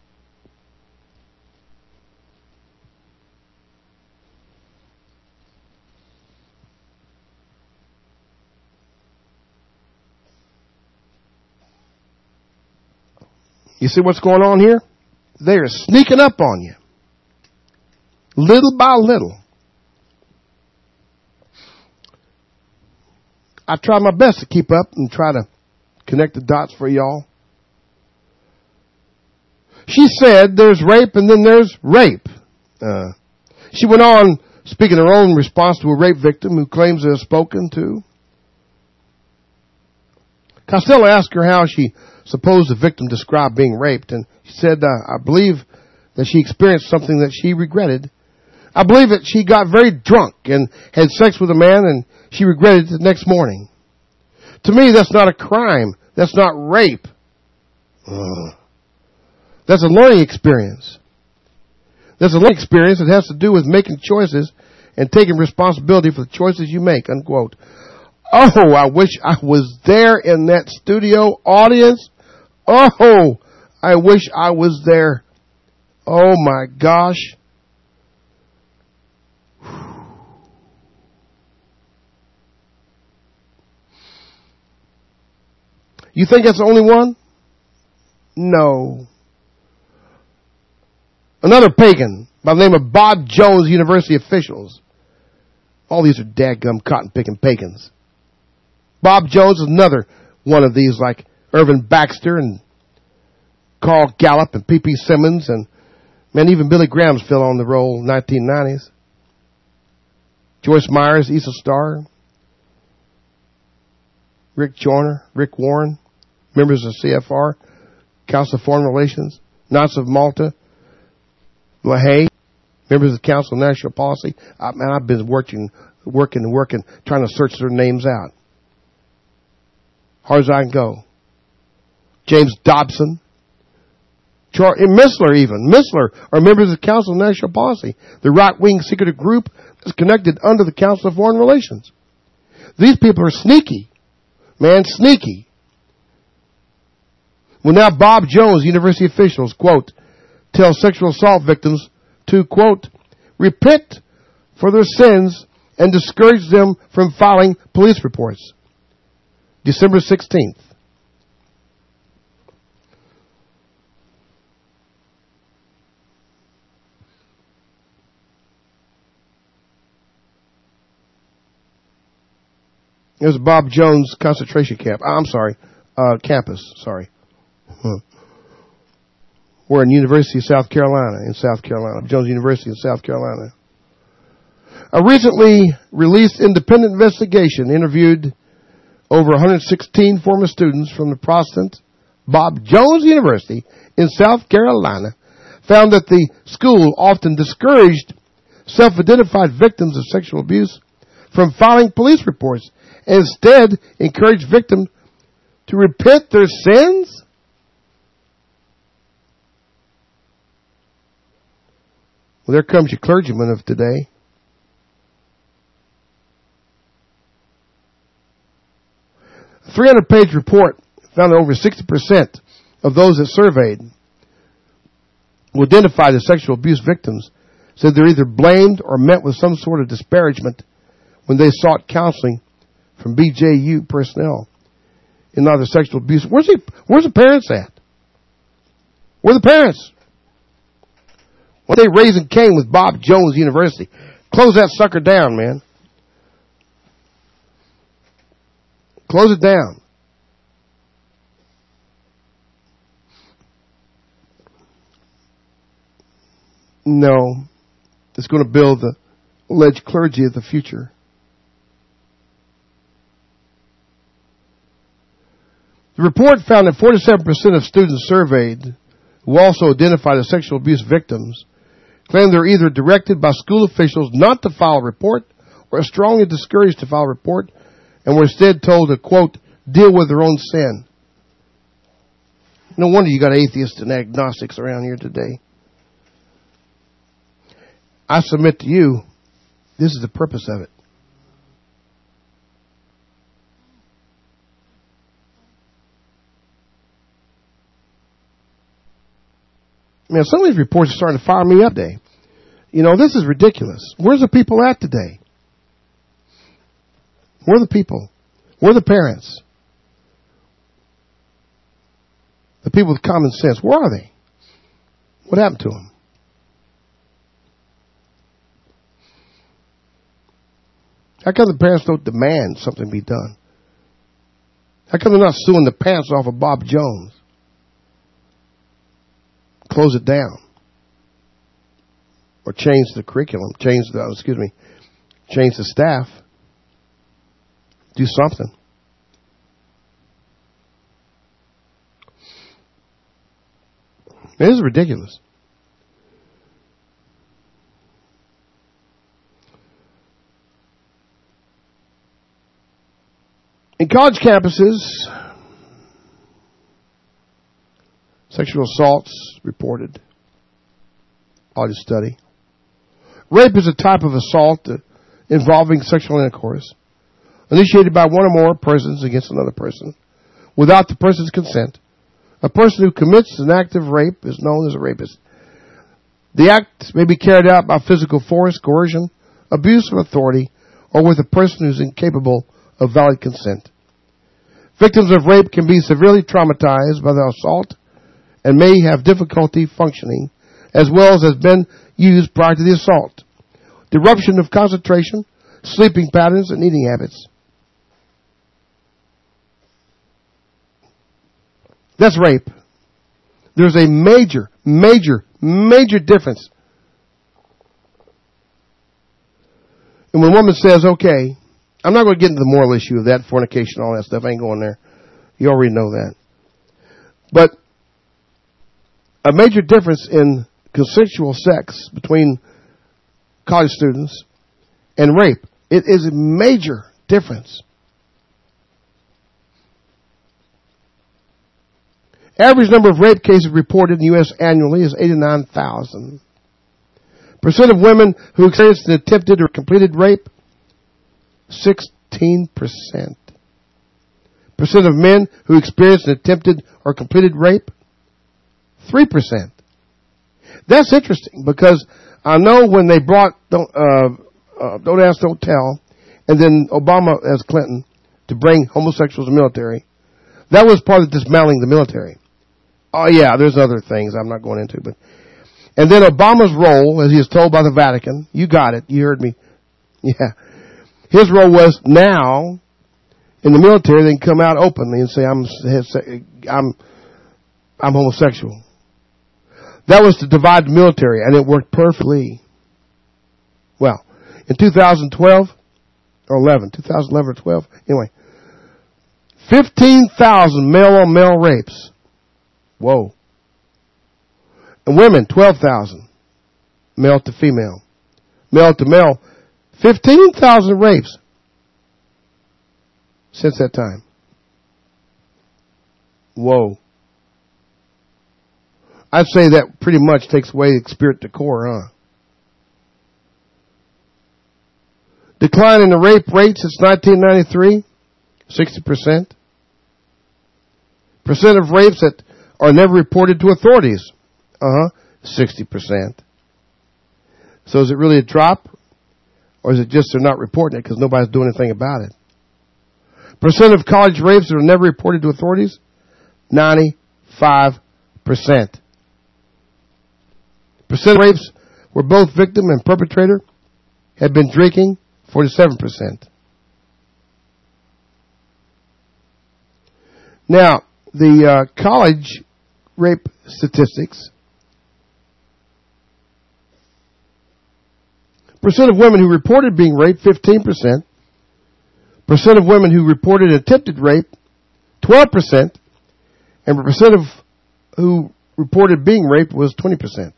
You see what's going on here? They are sneaking up on you. Little by little. I try my best to keep up and try to connect the dots for y'all. She said there's rape and then there's rape. Uh, she went on speaking her own response to a rape victim who claims to have spoken to. Costello asked her how she supposed the victim described being raped, and she said, uh, I believe that she experienced something that she regretted. I believe that she got very drunk and had sex with a man and she regretted it the next morning. To me, that's not a crime. That's not rape. Ugh. That's a learning experience. That's a learning experience that has to do with making choices and taking responsibility for the choices you make, unquote. Oh, I wish I was there in that studio audience. Oh, I wish I was there. Oh my gosh. You think that's the only one? No. Another pagan by the name of Bob Jones, University officials. All these are dadgum cotton-picking pagans. Bob Jones is another one of these, like Irvin Baxter and Carl Gallup and P P Simmons, and man, even Billy Graham's fell on the roll in the nineteen nineties. Joyce Myers, Issa Starr, Rick Joyner, Rick Warren, members of C F R, Council of Foreign Relations, Knights of Malta, LaHaye, members of the Council of National Policy. I, man, I've been working, working and working, trying to search their names out. hard as I can go. James Dobson. Char- and Missler even. Missler are members of the Council of National Policy, the right-wing secretive group that's connected under the Council of Foreign Relations. These people are sneaky. Man, sneaky. Well, now Bob Jones, university officials, quote, tell sexual assault victims to, quote, repent for their sins and discourage them from filing police reports. December sixteenth. It was Bob Jones concentration camp. I'm sorry, uh, campus. Sorry. Huh. We're in University of South Carolina, in South Carolina. Jones University in South Carolina. A recently released independent investigation interviewed over one hundred sixteen former students from the Protestant Bob Jones University in South Carolina found that the school often discouraged self-identified victims of sexual abuse from filing police reports and instead encouraged victims to repent their sins? Well, there comes your clergyman of today. A three hundred page report found that over sixty percent of those that surveyed who identified as sexual abuse victims said they're either blamed or met with some sort of disparagement when they sought counseling from B J U personnel in either sexual abuse. Where's he, where's the parents at? Where are the parents? What are they raising Cain with Bob Jones University? Close that sucker down, man. Close it down. No. It's going to build the alleged clergy of the future. The report found that forty-seven percent of students surveyed who also identified as sexual abuse victims claimed they're either directed by school officials not to file a report or strongly discouraged to file a report and were instead told to, quote, deal with their own sin. No wonder you got atheists and agnostics around here today. I submit to you, this is the purpose of it. Man, some of these reports are starting to fire me up today. You know, this is ridiculous. Where's the people at today? Where are the people? Where are the parents? The people with common sense, where are they? What happened to them? How come the parents don't demand something be done? How come they're not suing the pants off of Bob Jones? Close it down. Or change the curriculum. Change the, excuse me, change the staff. Do something. It is ridiculous. In college campuses, sexual assaults reported. Audit study. Rape is a type of assault involving sexual intercourse initiated by one or more persons against another person without the person's consent. A person who commits an act of rape is known as a rapist. The act may be carried out by physical force, coercion, abuse of authority, or with a person who is incapable of valid consent. Victims of rape can be severely traumatized by the assault and may have difficulty functioning, as well as has been used prior to the assault. Disruption of concentration, sleeping patterns, and eating habits. That's rape. There's a major, major, major difference. And when a woman says, okay, I'm not going to get into the moral issue of that, fornication, all that stuff. I ain't going there. You already know that. But a major difference in consensual sex between college students and rape. It is a major difference. Average number of rape cases reported in the U S annually is eighty-nine thousand. Percent of women who experienced an attempted or completed rape, sixteen percent. Percent of men who experienced an attempted or completed rape, three percent. That's interesting because I know when they brought Don't, uh, uh, Don't Ask, Don't Tell, and then Obama as Clinton to bring homosexuals to the military, that was part of dismantling the military. Oh yeah, there's other things I'm not going into, but and then Obama's role, as he was told by the Vatican, you got it, you heard me, yeah. His role was now in the military they can come out openly and say I'm I'm I'm homosexual. That was to divide the military, and it worked perfectly. Well, in two thousand twelve or eleven, two thousand eleven or twelve, anyway, fifteen thousand male-on-male rapes. Whoa. And women, twelve thousand. Male to female. Male to male, fifteen thousand rapes since that time. Whoa. I'd say that pretty much takes away the spirit to core, huh? Decline in the rape rate since nineteen ninety-three, sixty percent. Percent of rapes that are never reported to authorities, uh-huh, sixty percent. So is it really a drop? Or is it just they're not reporting it because nobody's doing anything about it? Percent of college rapes that are never reported to authorities, ninety-five percent. Percent of rapes where both victim and perpetrator had been drinking, forty-seven percent. Now, the uh, college rape statistics. Percent of women who reported being raped, fifteen percent. Percent of women who reported attempted rape, twelve percent. And the percent of who reported being raped was twenty percent.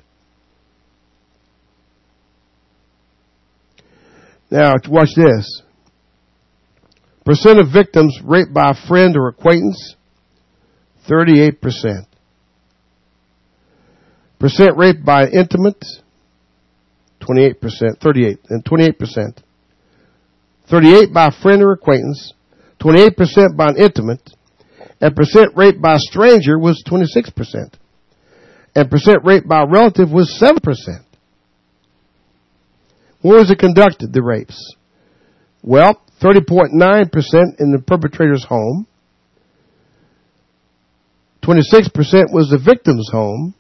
Now, watch this. Percent of victims raped by a friend or acquaintance, thirty-eight percent. Percent raped by an intimate, twenty-eight percent, thirty-eight, and twenty-eight percent. thirty-eight by a friend or acquaintance, twenty-eight percent by an intimate, and percent raped by a stranger was twenty-six percent. And percent raped by a relative was seven percent. Where was it conducted, the rapes? Well, thirty point nine percent in the perpetrator's home. twenty-six percent was the victim's home.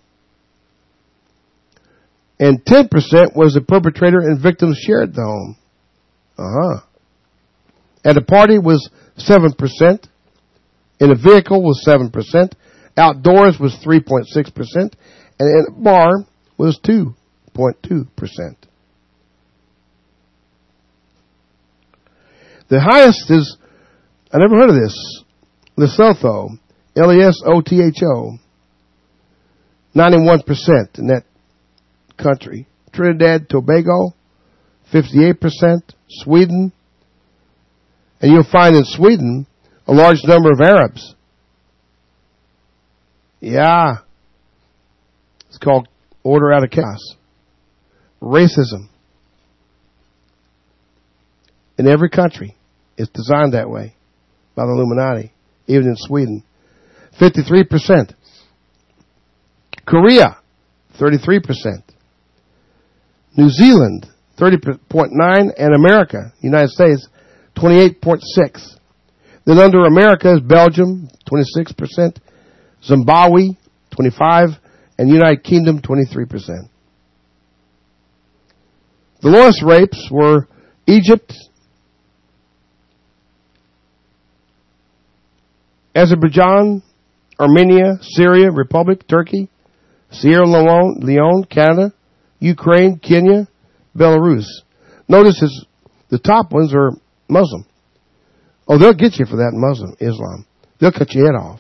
And ten percent was the perpetrator and victims shared the home. Uh-huh. At a party was seven percent. In a vehicle was seven percent. Outdoors was three point six percent. And in a bar was two point two percent. The highest is, I never heard of this, Lesotho, L E S O T H O, ninety-one percent in that country. Trinidad, Tobago, fifty-eight percent. Sweden, and you'll find in Sweden a large number of Arabs. Yeah. It's called order out of chaos. Racism. In every country. It's designed that way by the Illuminati, even in Sweden. fifty-three percent. Korea, thirty-three percent. New Zealand, thirty point nine, and America, United States, twenty-eight point six. Then under America is Belgium, twenty-six percent, Zimbabwe, twenty-five, and United Kingdom, twenty-three percent. The lowest rapes were Egypt, Azerbaijan, Armenia, Syria, Republic, Turkey, Sierra Leone, Leone, Canada, Ukraine, Kenya, Belarus. Notice his, the top ones are Muslim. Oh, they'll get you for that in Muslim, Islam. They'll cut your head off.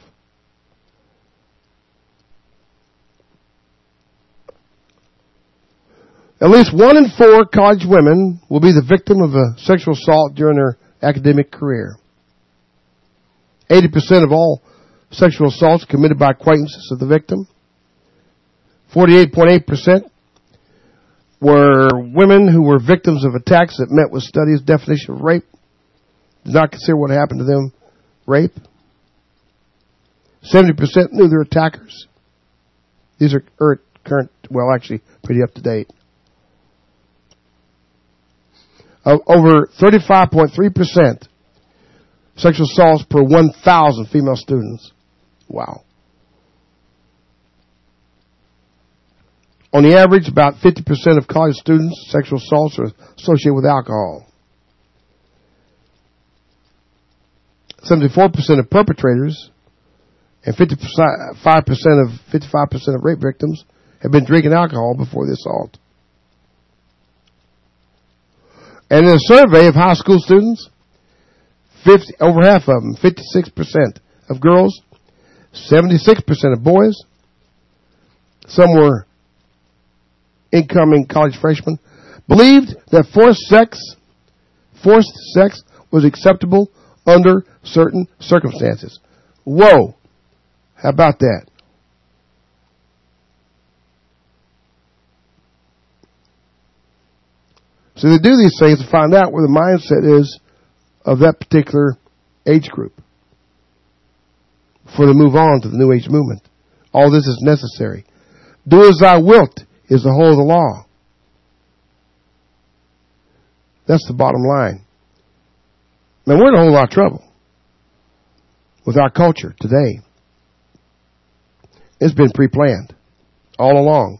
At least one in four college women will be the victim of a sexual assault during their academic career. eighty percent of all sexual assaults committed by acquaintances of the victim. forty-eight point eight percent were women who were victims of attacks that met with studies' definition of rape. Did not consider what happened to them rape. seventy percent knew their attackers. These are current, well, actually pretty up to date. Uh, over thirty-five point three percent sexual assaults per one thousand female students. Wow. On the average, about fifty percent of college students' sexual assaults are associated with alcohol. seventy-four percent of perpetrators and fifty-five percent of fifty-five percent of rape victims have been drinking alcohol before the assault. And in a survey of high school students, fifty, over half of them, fifty-six percent of girls, seventy-six percent of boys, some were incoming college freshmen, believed that forced sex, forced sex was acceptable under certain circumstances. Whoa! How about that? So they do these things to find out where the mindset is of that particular age group before they move on to the New Age movement. All this is necessary. Do as thou wilt is the whole of the law. That's the bottom line. Now, we're in a whole lot of trouble with our culture today. It's been pre-planned all along.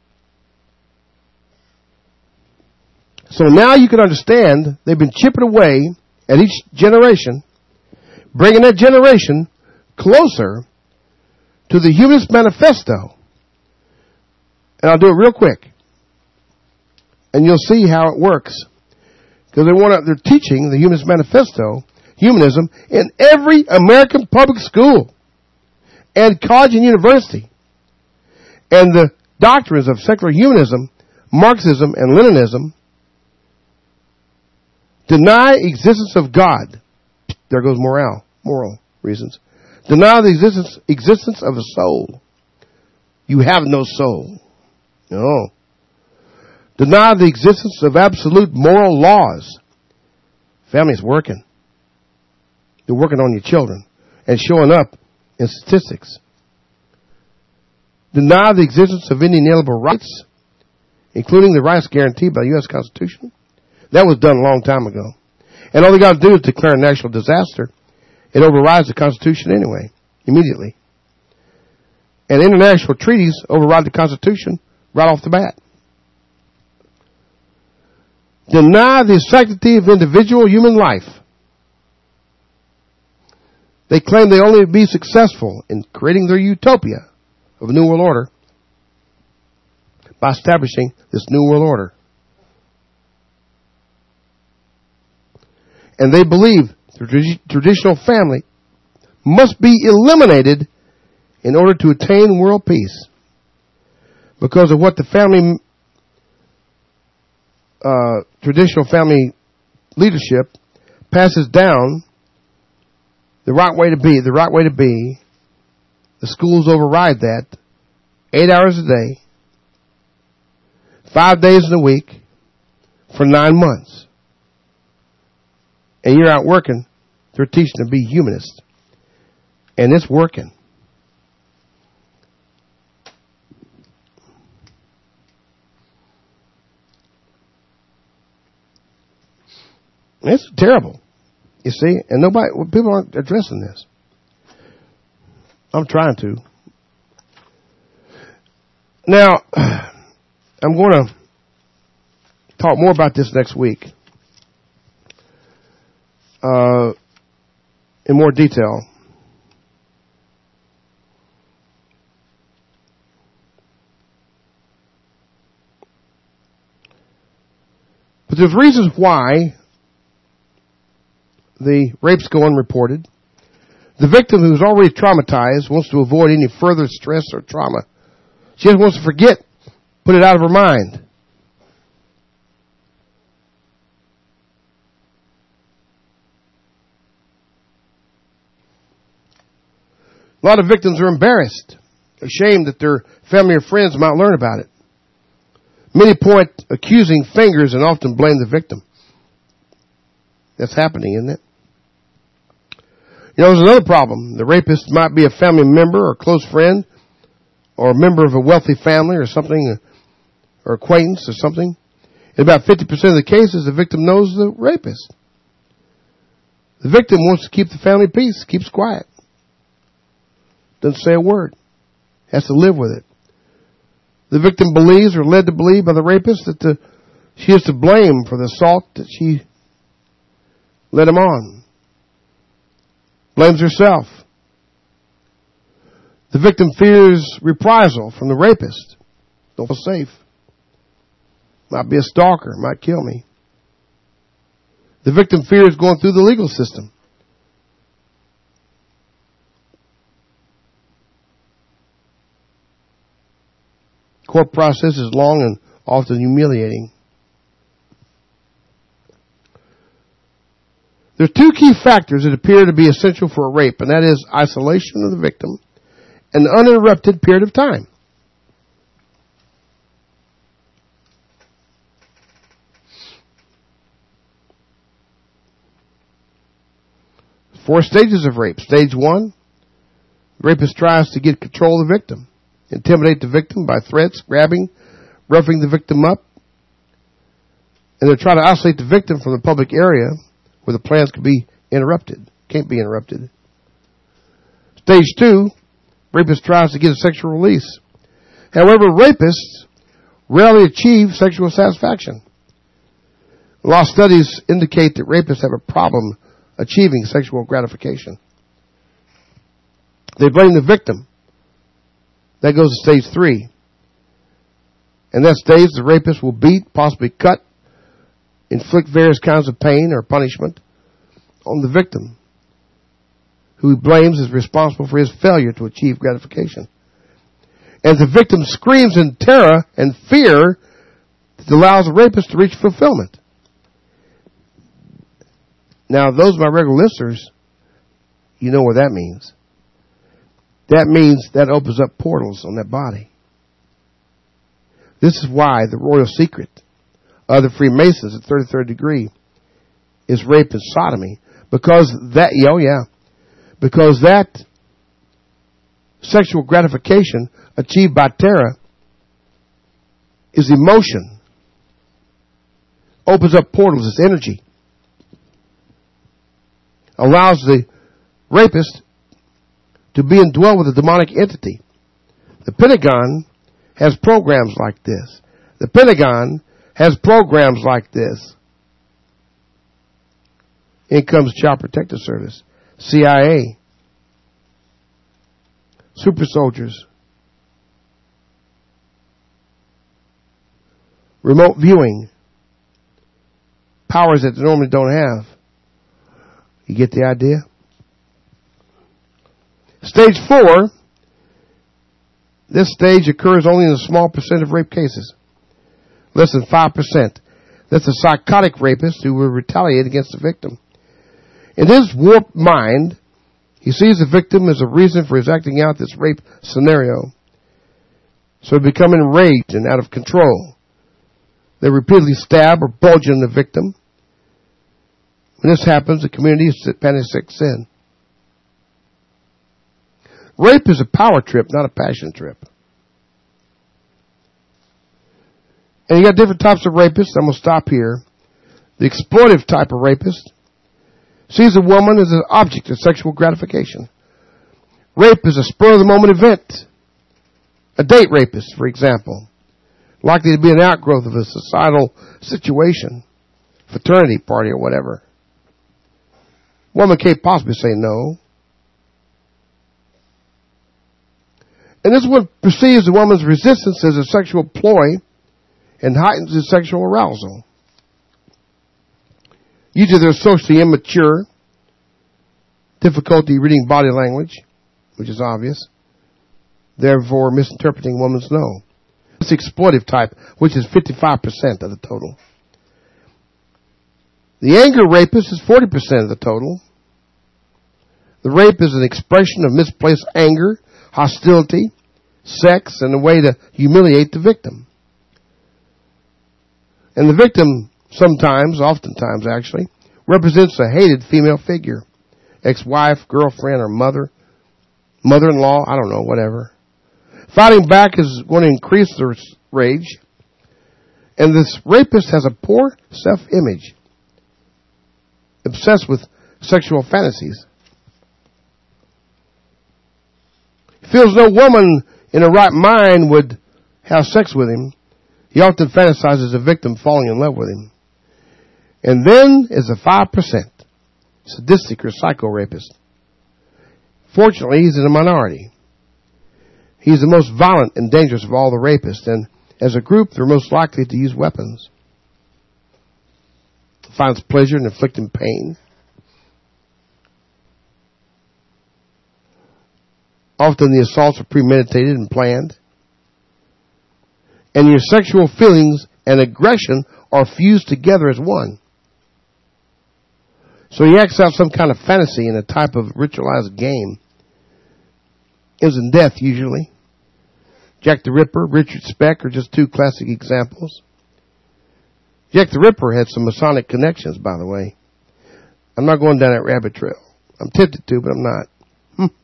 So now you can understand they've been chipping away at each generation, bringing that generation closer to the Humanist Manifesto. And I'll do it real quick. And you'll see how it works. Because they want to, they're teaching the Humanist Manifesto, humanism, in every American public school and college and university. And the doctrines of secular humanism, Marxism, and Leninism deny existence of God. There goes morale, moral reasons. Deny the existence, existence of a soul. You have no soul. No. Deny the existence of absolute moral laws. Family's working. They're working on your children and showing up in statistics. Deny the existence of inalienable rights, including the rights guaranteed by the U S Constitution. That was done a long time ago. And all they got to do is declare a national disaster. It overrides the Constitution anyway, immediately. And international treaties override the Constitution right off the bat. Deny the sanctity of individual human life. They claim they only be successful in creating their utopia of a new world order by establishing this new world order. And they believe the traditional family must be eliminated in order to attain world peace. Because of what the family, uh, traditional family leadership passes down, the right way to be, the right way to be, the schools override that, eight hours a day, five days in a week, for nine months. And you're out working, they're teaching to be humanist. And it's working. It's terrible, you see, and nobody, people aren't addressing this. I'm trying to. Now, I'm going to talk more about this next week, uh, in more detail. But there's reasons why the rapes go unreported. The victim who's already traumatized wants to avoid any further stress or trauma. She just wants to forget, put it out of her mind. A lot of victims are embarrassed, ashamed that their family or friends might learn about it. Many point accusing fingers and often blame the victim. That's happening, isn't it? You know, there's another problem. The rapist might be a family member or a close friend or a member of a wealthy family or something, or acquaintance or something. In about fifty percent of the cases, the victim knows the rapist. The victim wants to keep the family peace, keeps quiet. Doesn't say a word. Has to live with it. The victim believes or led to believe by the rapist that the, she is to blame for the assault that she led him on. Blames herself. The victim fears reprisal from the rapist. Don't feel safe. Might be a stalker. Might kill me. The victim fears going through the legal system. Court process is long and often humiliating. There are two key factors that appear to be essential for a rape, and that is isolation of the victim and an uninterrupted period of time. Four stages of rape. Stage one, the rapist tries to get control of the victim, intimidate the victim by threats, grabbing, roughing the victim up, and they try to isolate the victim from the public area where the plans could be interrupted. Can't be interrupted. Stage two, rapist tries to get a sexual release. However, rapists rarely achieve sexual satisfaction. A lot of studies indicate that rapists have a problem achieving sexual gratification. They blame the victim. That goes to stage three. In that stage, the rapist will beat, possibly cut, inflict various kinds of pain or punishment on the victim, who he blames is responsible for his failure to achieve gratification. As the victim screams in terror and fear, it allows the rapist to reach fulfillment. Now, those of my regular listeners, you know what that means. That means that opens up portals on that body. This is why the royal secret of the Freemasons at thirty-third degree is rape and sodomy. Because that, oh yeah, because that sexual gratification achieved by terror is emotion. Opens up portals, it's energy. Allows the rapist to be indwelled with a demonic entity. The Pentagon has programs like this. The Pentagon has programs like this. In comes Child Protective Service, C I A, super soldiers, remote viewing, powers that they normally don't have. You get the idea? Stage four, this stage occurs only in a small percent of rape cases. Less than five percent. That's a psychotic rapist who will retaliate against the victim. In his warped mind, he sees the victim as a reason for his acting out this rape scenario. So they become enraged and out of control. They repeatedly stab or bludgeon the victim. When this happens, the community panic sets in. Rape is a power trip, not a passion trip. And you got different types of rapists. I'm going to stop here. The exploitive type of rapist sees a woman as an object of sexual gratification. Rape is a spur-of-the-moment event. A date rapist, for example, likely to be an outgrowth of a societal situation, fraternity party or whatever. Woman can't possibly say no. And this one perceives the woman's resistance as a sexual ploy and heightens his sexual arousal. Usually they're socially immature, difficulty reading body language, which is obvious, therefore misinterpreting woman's no. It's the exploitive type, which is fifty-five percent of the total. The anger rapist is forty percent of the total. The rape is an expression of misplaced anger, hostility, sex, and a way to humiliate the victim. And the victim sometimes, oftentimes actually, represents a hated female figure. Ex-wife, girlfriend, or mother, mother-in-law, I don't know, whatever. Fighting back is going to increase their rage. And this rapist has a poor self-image, obsessed with sexual fantasies. Feels no woman in her right mind would have sex with him. He often fantasizes the victim falling in love with him. And then is the five percent sadistic or psycho rapist. Fortunately, he's in a minority. He's the most violent and dangerous of all the rapists, and as a group, they're most likely to use weapons. Finds pleasure in inflicting pain. Often the assaults are premeditated and planned. And your sexual feelings and aggression are fused together as one. So he acts out some kind of fantasy in a type of ritualized game. Ends in death, usually. Jack the Ripper, Richard Speck are just two classic examples. Jack the Ripper had some Masonic connections, by the way. I'm not going down that rabbit trail. I'm tempted to, but I'm not. Hmm.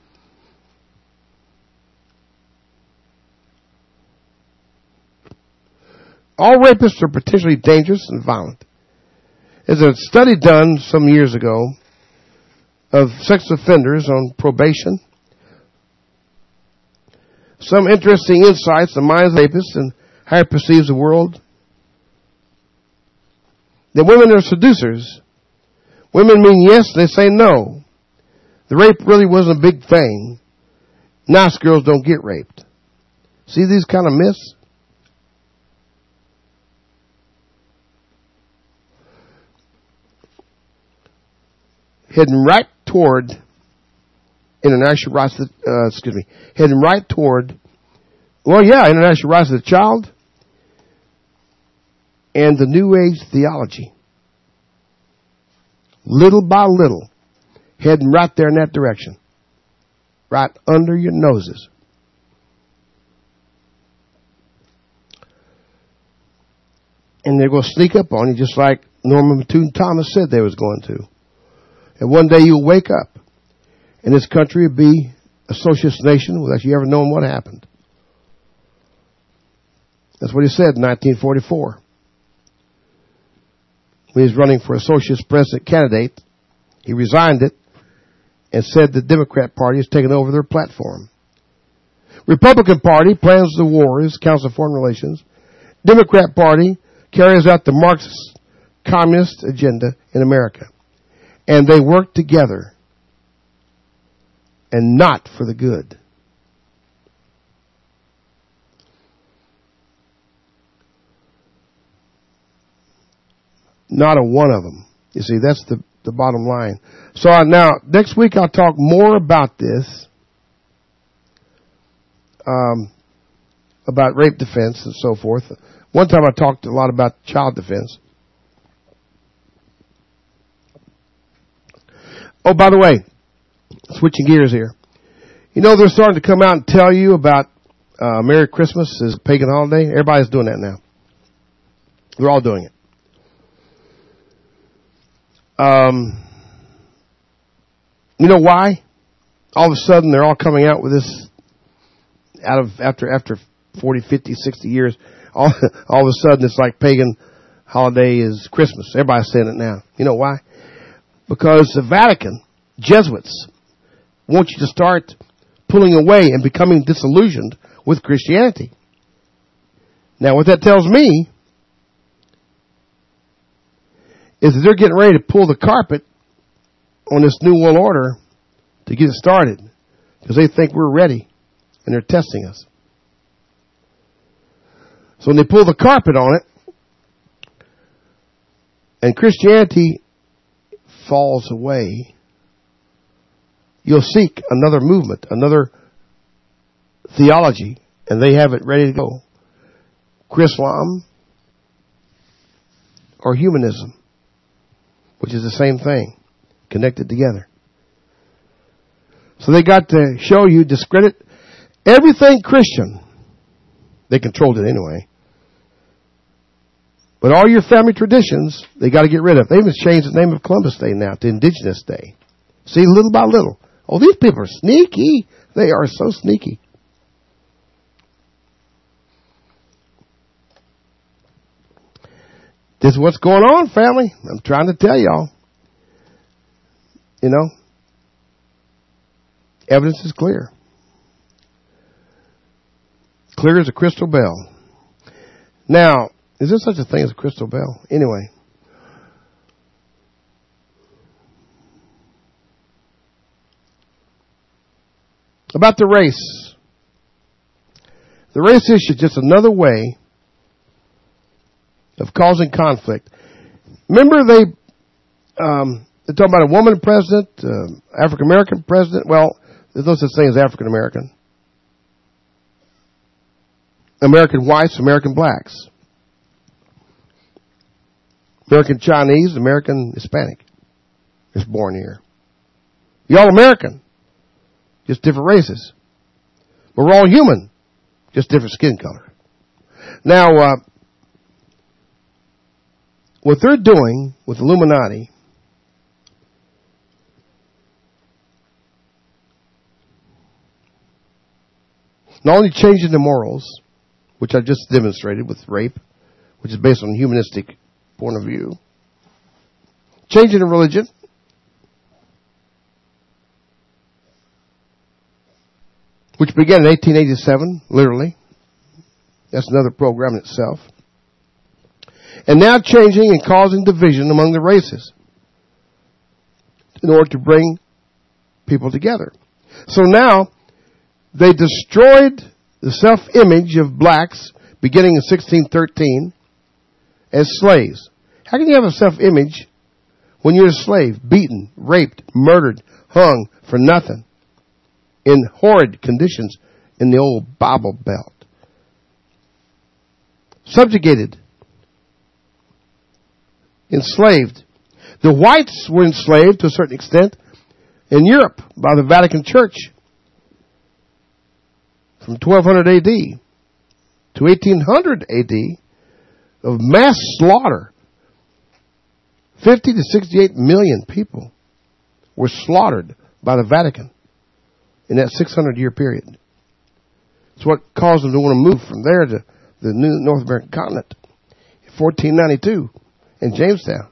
All rapists are potentially dangerous and violent. There's a study done some years ago of sex offenders on probation. Some interesting insights in the minds of rapists and how he perceives the world. The women are seducers. Women mean yes, they say no. The rape really wasn't a big thing. Nice girls don't get raped. See these kind of myths? Heading right toward international rights of the, uh, excuse me, heading right toward, well, yeah, international rights of the child and the New Age theology. Little by little, heading right there in that direction. Right under your noses. And they're going to sneak up on you just like Norman Mattoon Thomas said they was going to. And one day you'll wake up and this country will be a socialist nation without you ever knowing what happened. That's what he said in nineteen forty-four. When he was running for a socialist president candidate, he resigned it and said the Democrat Party has taken over their platform. Republican Party plans the wars, Council of Foreign Relations. Democrat Party carries out the Marxist communist agenda in America. And they work together and not for the good. Not a one of them. You see, that's the, the bottom line. So uh, now, next week I'll talk more about this, um, about rape defense and so forth. One time I talked a lot about child defense. Oh, by the way, switching gears here. You know, they're starting to come out and tell you about uh, Merry Christmas as a pagan holiday. Everybody's doing that now. They're all doing it. Um, you know why? All of a sudden, they're all coming out with this out of after after forty, fifty, sixty years. All, all of a sudden, it's like pagan holiday is Christmas. Everybody's saying it now. You know why? Because the Vatican, Jesuits, want you to start pulling away and becoming disillusioned with Christianity. Now, what that tells me is that they're getting ready to pull the carpet on this New World Order to get it started because they think we're ready and they're testing us. So when they pull the carpet on it and Christianity falls away, you'll seek another movement, another theology, and they have it ready to go. Chrislam or humanism, which is the same thing, connected together. So they got to show you, discredit everything Christian. They controlled it anyway. But all your family traditions, they got to get rid of. They even changed the name of Columbus Day now to Indigenous Day. See, little by little. Oh, these people are sneaky. They are so sneaky. This is what's going on, family. I'm trying to tell y'all. You know, evidence is clear. Clear as a crystal bell. Now, is there such a thing as a crystal bell? Anyway. About the race. The race issue is just another way of causing conflict. Remember they, um, they're talking about a woman president, uh, African American president. Well, there's no such thing as African American. American whites, American blacks. American Chinese, American Hispanic is born here. You're all American. Just different races. But we're all human. Just different skin color. Now, uh, what they're doing with Illuminati not only changing the morals, which I just demonstrated with rape, which is based on a humanistic point of view, changing the religion, which began in eighteen eighty-seven, literally. That's another program in itself. And now changing and causing division among the races in order to bring people together. So now, they destroyed the self-image of blacks beginning in sixteen thirteen as slaves. How can you have a self-image when you're a slave, beaten, raped, murdered, hung for nothing in horrid conditions in the old Bible Belt? Subjugated. Enslaved. The whites were enslaved to a certain extent in Europe by the Vatican Church from twelve hundred A D to eighteen hundred A D of mass slaughter. fifty to sixty-eight million people were slaughtered by the Vatican in that six hundred year period. It's what caused them to want to move from there to the new North American continent in fourteen ninety-two in Jamestown.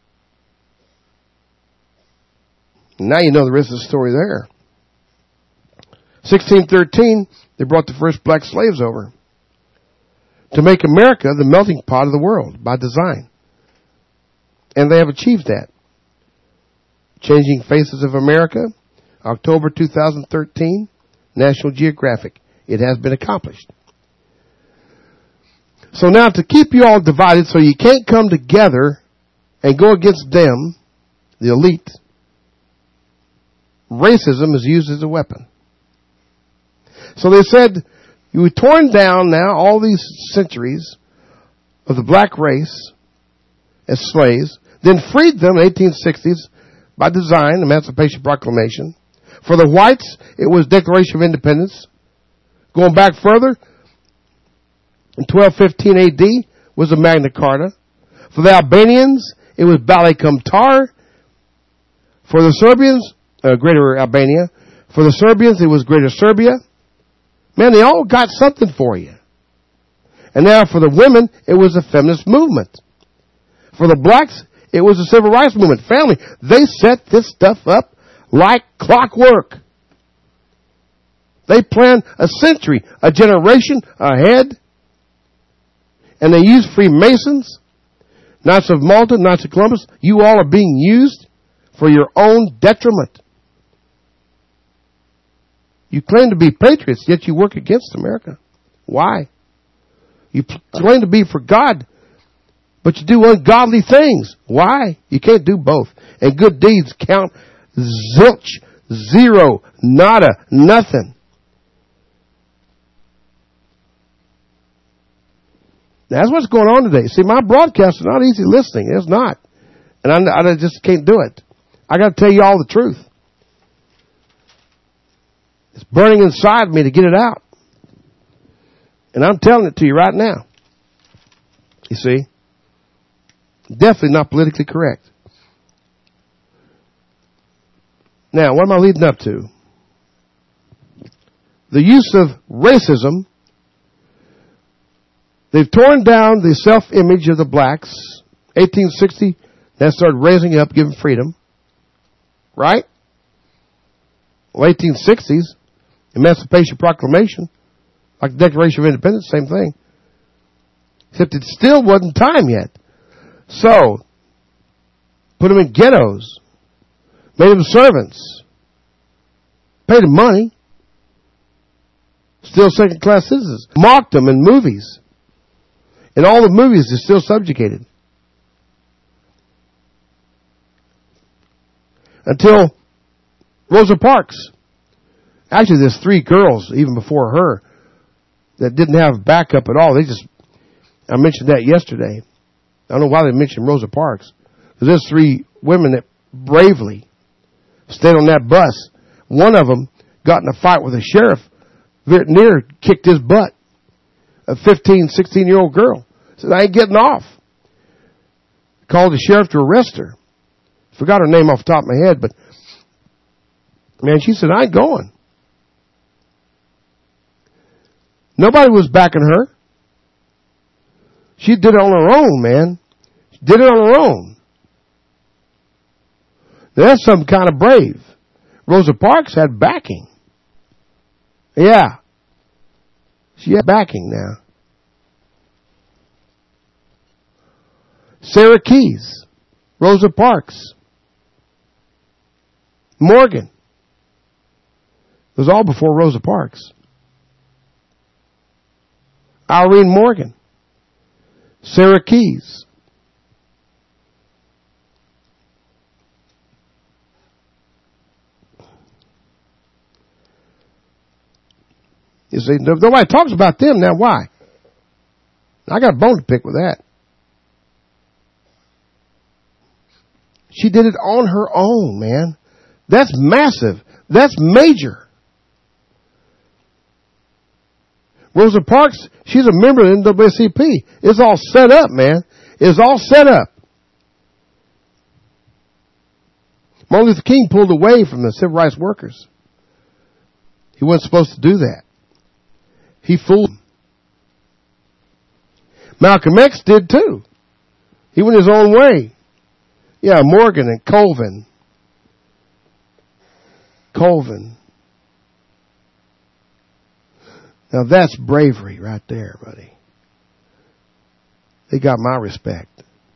Now you know the rest of the story there. sixteen thirteen, they brought the first black slaves over to make America the melting pot of the world by design. And they have achieved that. Changing Faces of America, October two thousand thirteen, National Geographic. It has been accomplished. So now to keep you all divided so you can't come together and go against them, the elite, racism is used as a weapon. So they said, you were torn down now all these centuries of the black race as slaves, then freed them in the eighteen sixties by design, Emancipation Proclamation. For the whites, it was Declaration of Independence. Going back further, in twelve fifteen A D was the Magna Carta. For the Albanians, it was Bale cum Tar. For the Serbians, uh, Greater Albania. For the Serbians, it was Greater Serbia. Man, they all got something for you. And now for the women, it was the feminist movement. For the blacks, it was the civil rights movement. Family, they set this stuff up like clockwork. They planned a century, a generation ahead. And they used Freemasons, Knights of Malta, Knights of Columbus. You all are being used for your own detriment. You claim to be patriots, yet you work against America. Why? You claim to be for God, but you do ungodly things. Why? You can't do both. And good deeds count zilch, zero, nada, nothing. That's what's going on today. See, my broadcasts are not easy listening. It's not. And I, I just can't do it. I got to tell you all the truth. It's burning inside me to get it out. And I'm telling it to you right now. You see? Definitely not politically correct. Now, what am I leading up to? The use of racism. They've torn down the self-image of the blacks. eighteen sixty, that started raising up, giving freedom. Right? Well, eighteen sixties, Emancipation Proclamation, like the Declaration of Independence, same thing. Except it still wasn't time yet. So, put them in ghettos. Made them servants. Paid them money. Still second-class citizens. Mocked them in movies. In all the movies, they're still subjugated. Until Rosa Parks. Actually, there's three girls, even before her, that didn't have backup at all. They just, I mentioned that yesterday. I don't know why they mentioned Rosa Parks. Because there's three women that bravely stayed on that bus. One of them got in a fight with a sheriff. Near kicked his butt. A fifteen, sixteen-year-old girl. Said, I ain't getting off. Called the sheriff to arrest her. Forgot her name off the top of my head, but man, she said, I ain't going. Nobody was backing her. She did it on her own, man. She did it on her own. That's some kind of brave. Rosa Parks had backing. Yeah. She had backing now. Sarah Keys. Rosa Parks. Morgan. It was all before Rosa Parks. Irene Morgan. Sarah Keys. You see, nobody talks about them now. Why? I got a bone to pick with that. She did it on her own, man. That's massive. That's major. Rosa Parks, she's a member of the N double A C P. It's all set up, man. It's all set up. Martin Luther King pulled away from the civil rights workers. He wasn't supposed to do that. He fooled them. Malcolm X did too. He went his own way. Yeah, Morgan and Colvin. Colvin. Now that's bravery right there, buddy. They got my respect.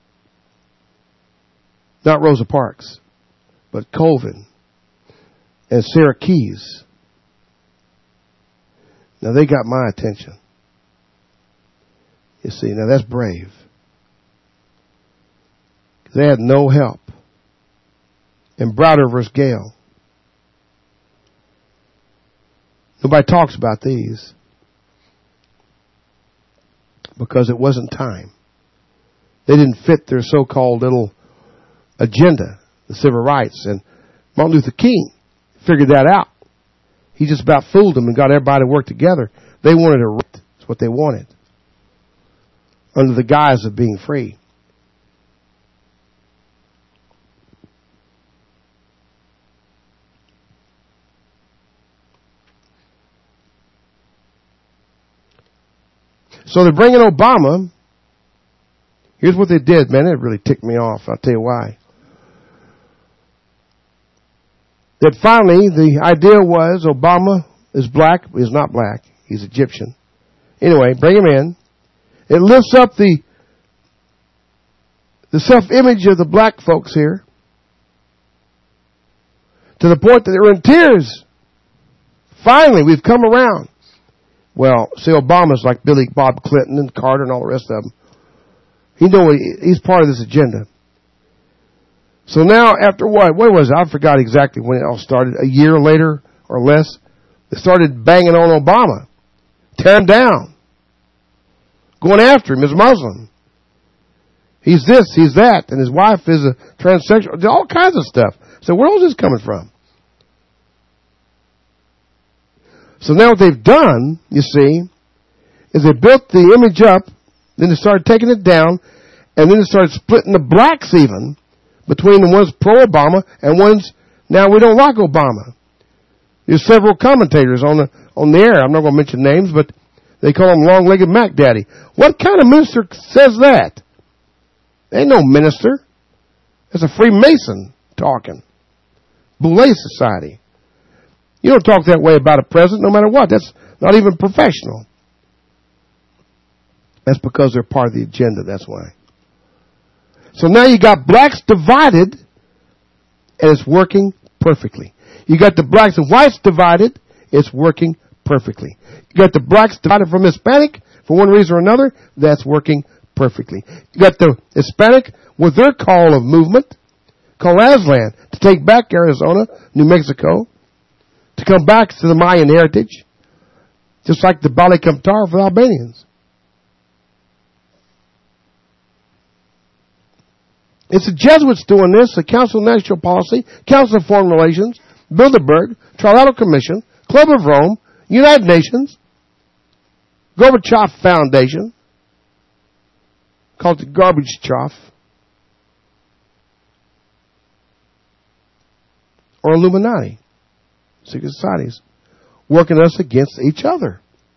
Not Rosa Parks, but Colvin and Sarah Keys. Now they got my attention. You see, now that's brave. They had no help. And Browder versus Gale. Nobody talks about these. Because it wasn't time. They didn't fit their so-called little agenda, the civil rights. And Martin Luther King figured that out. He just about fooled them and got everybody to work together. They wanted a right. That's what they wanted. Under the guise of being free. So they're bringing Obama. Here's what they did, man. It really ticked me off. I'll tell you why. That finally the idea was Obama is black. He's not black. He's Egyptian. Anyway, bring him in. It lifts up the the self-image of the black folks here to the point that they're in tears. Finally, we've come around. Well, see, Obama's like Billy Bob Clinton and Carter and all the rest of them. He know he's part of this agenda. So now, after what? What was it? I forgot exactly when it all started. A year later or less, they started banging on Obama, tearing him down, going after him as Muslim. He's this, he's that, and his wife is a transsexual. All kinds of stuff. So where was this coming from? So now what they've done, you see, is they built the image up, then they started taking it down, and then they started splitting the blacks even between the ones pro-Obama and ones now we don't like Obama. There's several commentators on the on the air. I'm not going to mention names, but they call him long-legged Mac Daddy. What kind of minister says that? Ain't no minister. It's a Freemason talking. Boule Society. You don't talk that way about a president no matter what. That's not even professional. That's because they're part of the agenda. That's why. So now you got blacks divided, and it's working perfectly. You got the blacks and whites divided, it's working perfectly. You got the blacks divided from Hispanic for one reason or another, that's working perfectly. You got the Hispanic with their call of movement, called Aslan, to take back Arizona, New Mexico, to come back to the Mayan heritage, just like the Bali Kamtar for the Albanians. It's the Jesuits doing this, the Council of National Policy, Council of Foreign Relations, Bilderberg, Trilateral Commission, Club of Rome, United Nations, Gorbachev Foundation, called the Garbage Choff, or Illuminati, secret societies, working us against each other.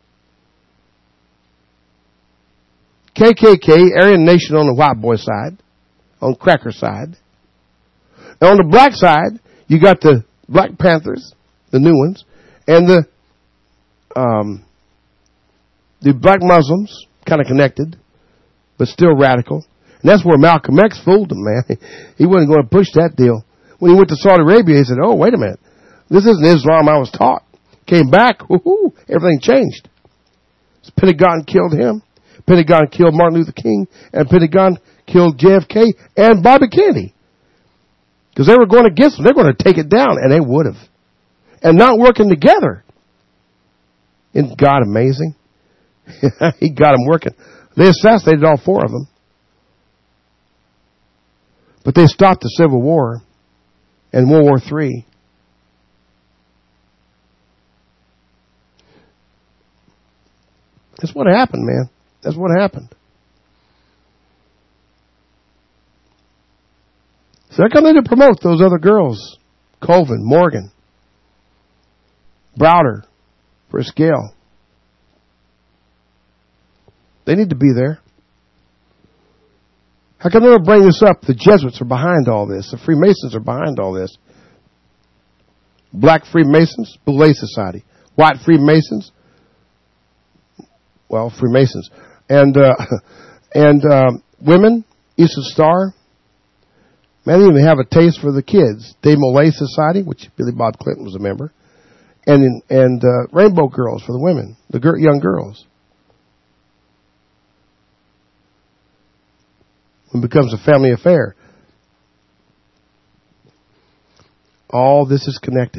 K K K, Aryan Nation on the white boy side, on cracker side. And on the black side, you got the Black Panthers, the new ones, and the um, the black Muslims, kind of connected, but still radical. And that's where Malcolm X fooled them, man. He wasn't going to push that deal. When he went to Saudi Arabia, he said, oh, wait a minute. This isn't Islam I was taught. Came back, woo-hoo, everything changed. So Pentagon killed him. Pentagon killed Martin Luther King. And Pentagon killed J F K and Bobby Kennedy. Because they were going against them. They're going to take it down. And they would have. And not working together. Isn't God amazing? He got them working. They assassinated all four of them. But they stopped the Civil War and World War Three. That's what happened, man. That's what happened. So they're coming to promote those other girls. Colvin, Morgan, Browder, for a scale. They need to be there. How come they don't bring this up? The Jesuits are behind all this. The Freemasons are behind all this. Black Freemasons, Boule Society. White Freemasons, well, Freemasons. And uh, and um, women, Eastern Star. Man, they even have a taste for the kids. Dave Molay Society, which Billy Bob Clinton was a member. And and uh, Rainbow Girls for the women, the gir- young girls. It becomes a family affair. All this is connected.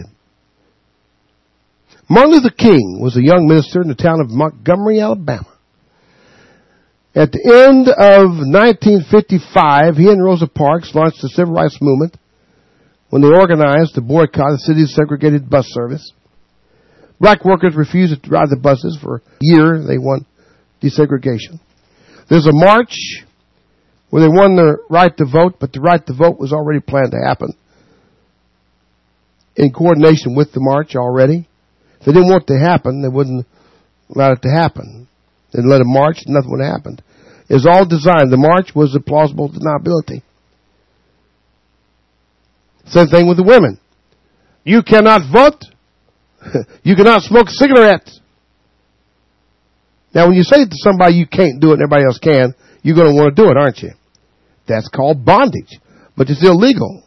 Martin Luther King was a young minister in the town of Montgomery, Alabama. At the end of nineteen fifty-five, he and Rosa Parks launched the civil rights movement when they organized to boycott the city's segregated bus service. Black workers refused to ride the buses for a year. They won desegregation. There's a march where they won the right to vote, but the right to vote was already planned to happen in coordination with the march already. If they didn't want it to happen, they wouldn't allow it to happen. They'd let it march, nothing would have happened. It was all designed. The march was a plausible deniability. Same thing with the women. You cannot vote. You cannot smoke cigarettes. Now, when you say to somebody you can't do it and everybody else can, you're going to want to do it, aren't you? That's called bondage. But it's illegal.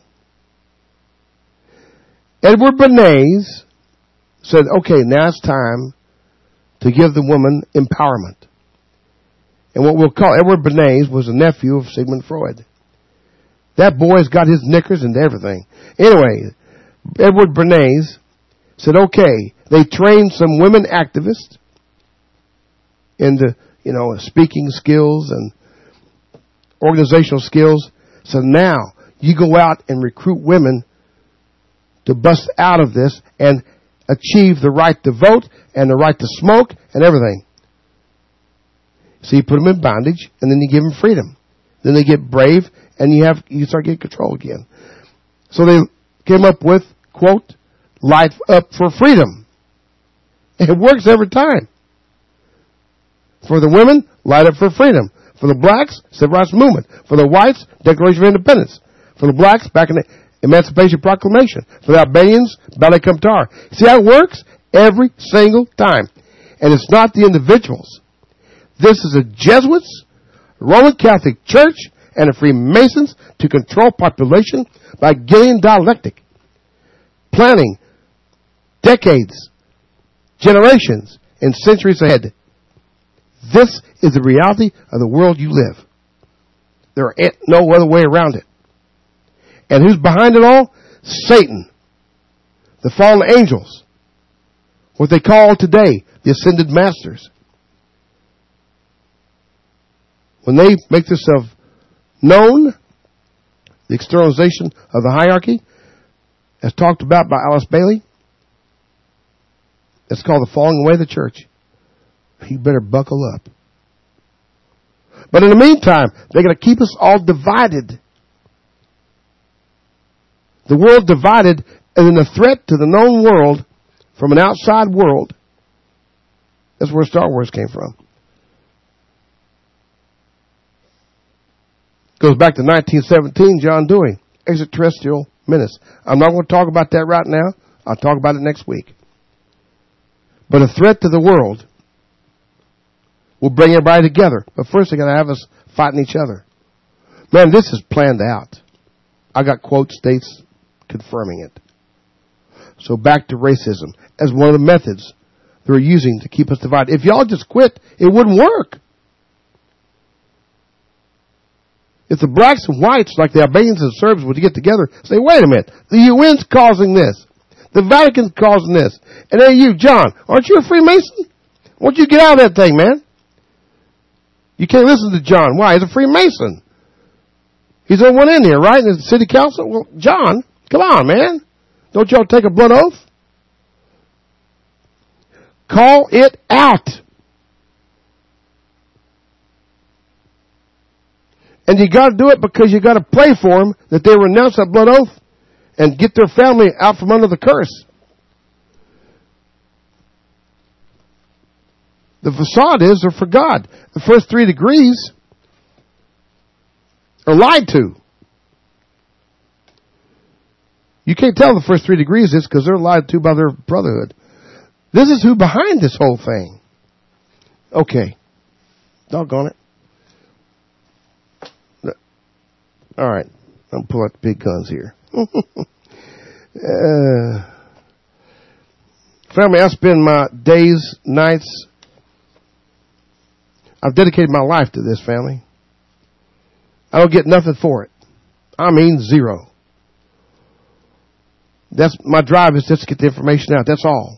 Edward Bernays said, okay, now it's time to give the woman empowerment. And what we'll call Edward Bernays was a nephew of Sigmund Freud. That boy's got his knickers and everything. Anyway, Edward Bernays said, okay, they trained some women activists in the, you know, speaking skills and organizational skills. So now you go out and recruit women to bust out of this and achieve the right to vote and the right to smoke and everything. So you put them in bondage, and then you give them freedom. Then they get brave, and you have you start getting control again. So they came up with, quote, Life Up for Freedom. It works every time. For the women, Light Up for Freedom. For the blacks, Civil Rights Movement. For the whites, Declaration of Independence. For the blacks, back in the Emancipation Proclamation. For the Albanians, Ballet Cum Tar. See how it works? Every single time. And it's not the individuals. This is the Jesuits, Roman Catholic Church, and the Freemasons to control population by Gillian dialectic. Planning decades, generations, and centuries ahead. This is the reality of the world you live. There ain't no other way around it. And who's behind it all? Satan. The fallen angels. What they call today the ascended masters. When they make themselves known, the externalization of the hierarchy, as talked about by Alice Bailey, it's called the falling away of the church. You better buckle up. But in the meantime, they're going to keep us all divided. The world divided, and then the threat to the known world from an outside world. That's where Star Wars came from. Goes back to nineteen seventeen, John Dewey, extraterrestrial menace. I'm not going to talk about that right now. I'll talk about it next week. But a threat to the world will bring everybody together. But first they're going to have us fighting each other. Man, this is planned out. I got quote states confirming it. So back to racism as one of the methods they're using to keep us divided. If y'all just quit, it wouldn't work. If the blacks and whites, like the Albanians and Serbs, would get together and say, wait a minute, the U N's causing this. The Vatican's causing this. And hey, you, John, aren't you a Freemason? Why don't you get out of that thing, man? You can't listen to John. Why? He's a Freemason. He's the one in here, right? In the city council? Well, John, come on, man. Don't y'all take a blood oath? Call it out. And you got to do it because you got to pray for them that they renounce that blood oath and get their family out from under the curse. The facade is they're for God. The first three degrees are lied to. You can't tell the first three degrees is because they're lied to by their brotherhood. This is who behind this whole thing. Okay. Doggone it. All right. I'm going to pull out the big guns here. uh, family, I spend my days, nights, I've dedicated my life to this, family. I don't get nothing for it. I mean zero. That's my drive is just to get the information out. That's all.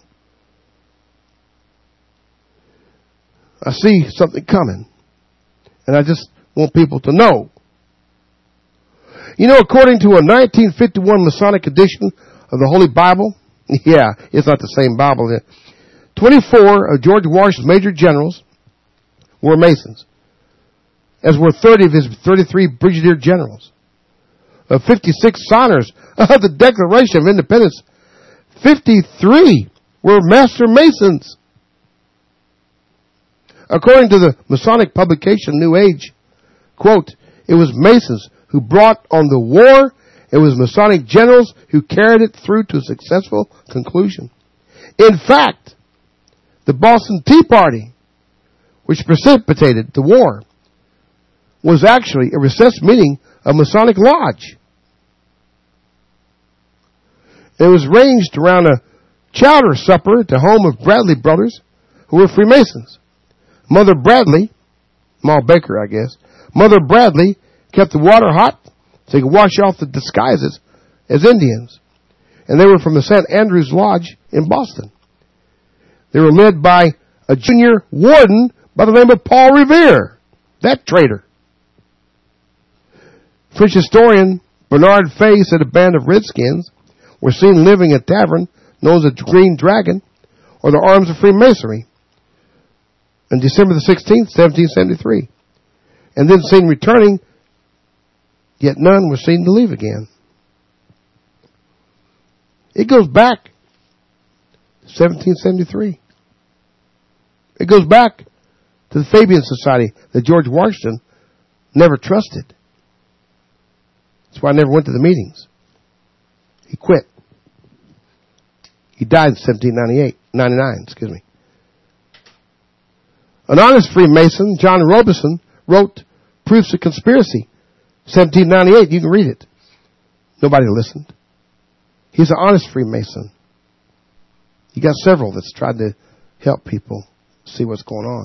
I see something coming, and I just want people to know. You know, according to a nineteen fifty-one Masonic edition of the Holy Bible, yeah, it's not the same Bible. twenty-four of George Washington's major generals were Masons, as were thirty of his thirty-three brigadier generals. Of fifty-six signers of the Declaration of Independence, fifty-three were Master Masons. According to the Masonic publication New Age, quote, it was Masons who brought on the war. It was Masonic generals who carried it through to a successful conclusion. In fact, the Boston Tea Party, which precipitated the war, was actually a recessed meeting of Masonic Lodge. It was arranged around a chowder supper at the home of Bradley brothers, who were Freemasons. Mother Bradley, Ma Baker, I guess, Mother Bradley kept the water hot so they could wash off the disguises as Indians. And they were from the Saint Andrew's Lodge in Boston. They were led by a junior warden by the name of Paul Revere, that traitor. French historian Bernard Fay said a band of redskins were seen living at a tavern known as the Green Dragon, or the Arms of Freemasonry, on December the sixteenth, seventeen seventy-three. And then seen returning, yet none were seen to leave again. It goes back to seventeen seventy-three. It goes back to the Fabian Society that George Washington never trusted. That's why I never went to the meetings. He quit. He died in seventeen ninety-eight, ninety-nine, excuse me. An honest Freemason, John Robison, wrote Proofs of Conspiracy, seventeen ninety-eight. You can read it. Nobody listened. He's an honest Freemason. You got several that's tried to help people see what's going on.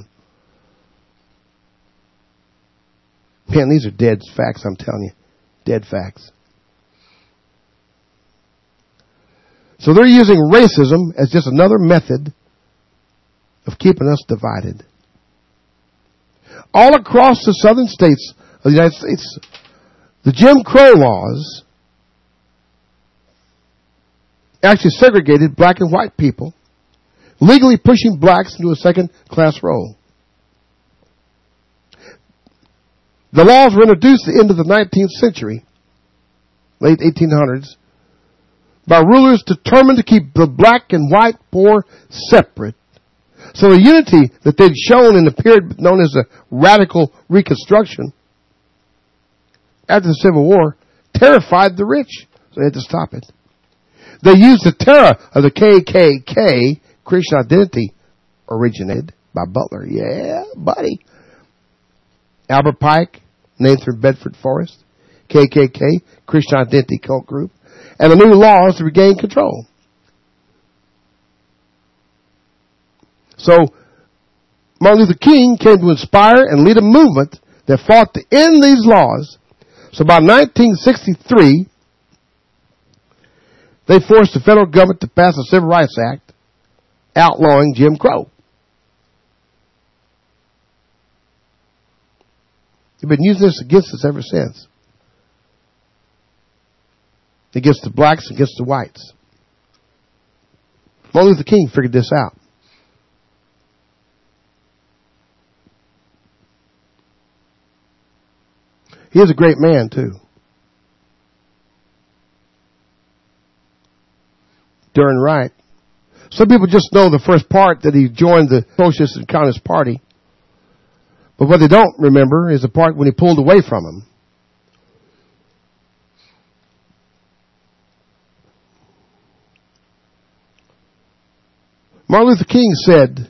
Man, these are dead facts, I'm telling you. Dead facts. So they're using racism as just another method of keeping us divided. All across the southern states of the United States, the Jim Crow laws actually segregated black and white people, legally pushing blacks into a second-class role. The laws were introduced at the end of the nineteenth century, late eighteen hundreds, by rulers determined to keep the black and white poor separate. So the unity that they'd shown in the period known as the Radical Reconstruction after the Civil War terrified the rich, so they had to stop it. They used the terror of the K K K, Christian Identity, originated by Butler. Yeah, buddy. Albert Pike, Nathan Bedford Forrest, K K K, Christian Identity cult group, and the new laws to regain control. So, Martin Luther King came to inspire and lead a movement that fought to end these laws. So by nineteen sixty-three, they forced the federal government to pass a Civil Rights Act outlawing Jim Crow. They've been using this against us ever since. Against the blacks, against the whites. Martin Luther King figured this out. He is a great man, too. Darn right. Some people just know the first part that he joined the Socialist and Communist Party. But what they don't remember is the part when he pulled away from him. Martin Luther King said,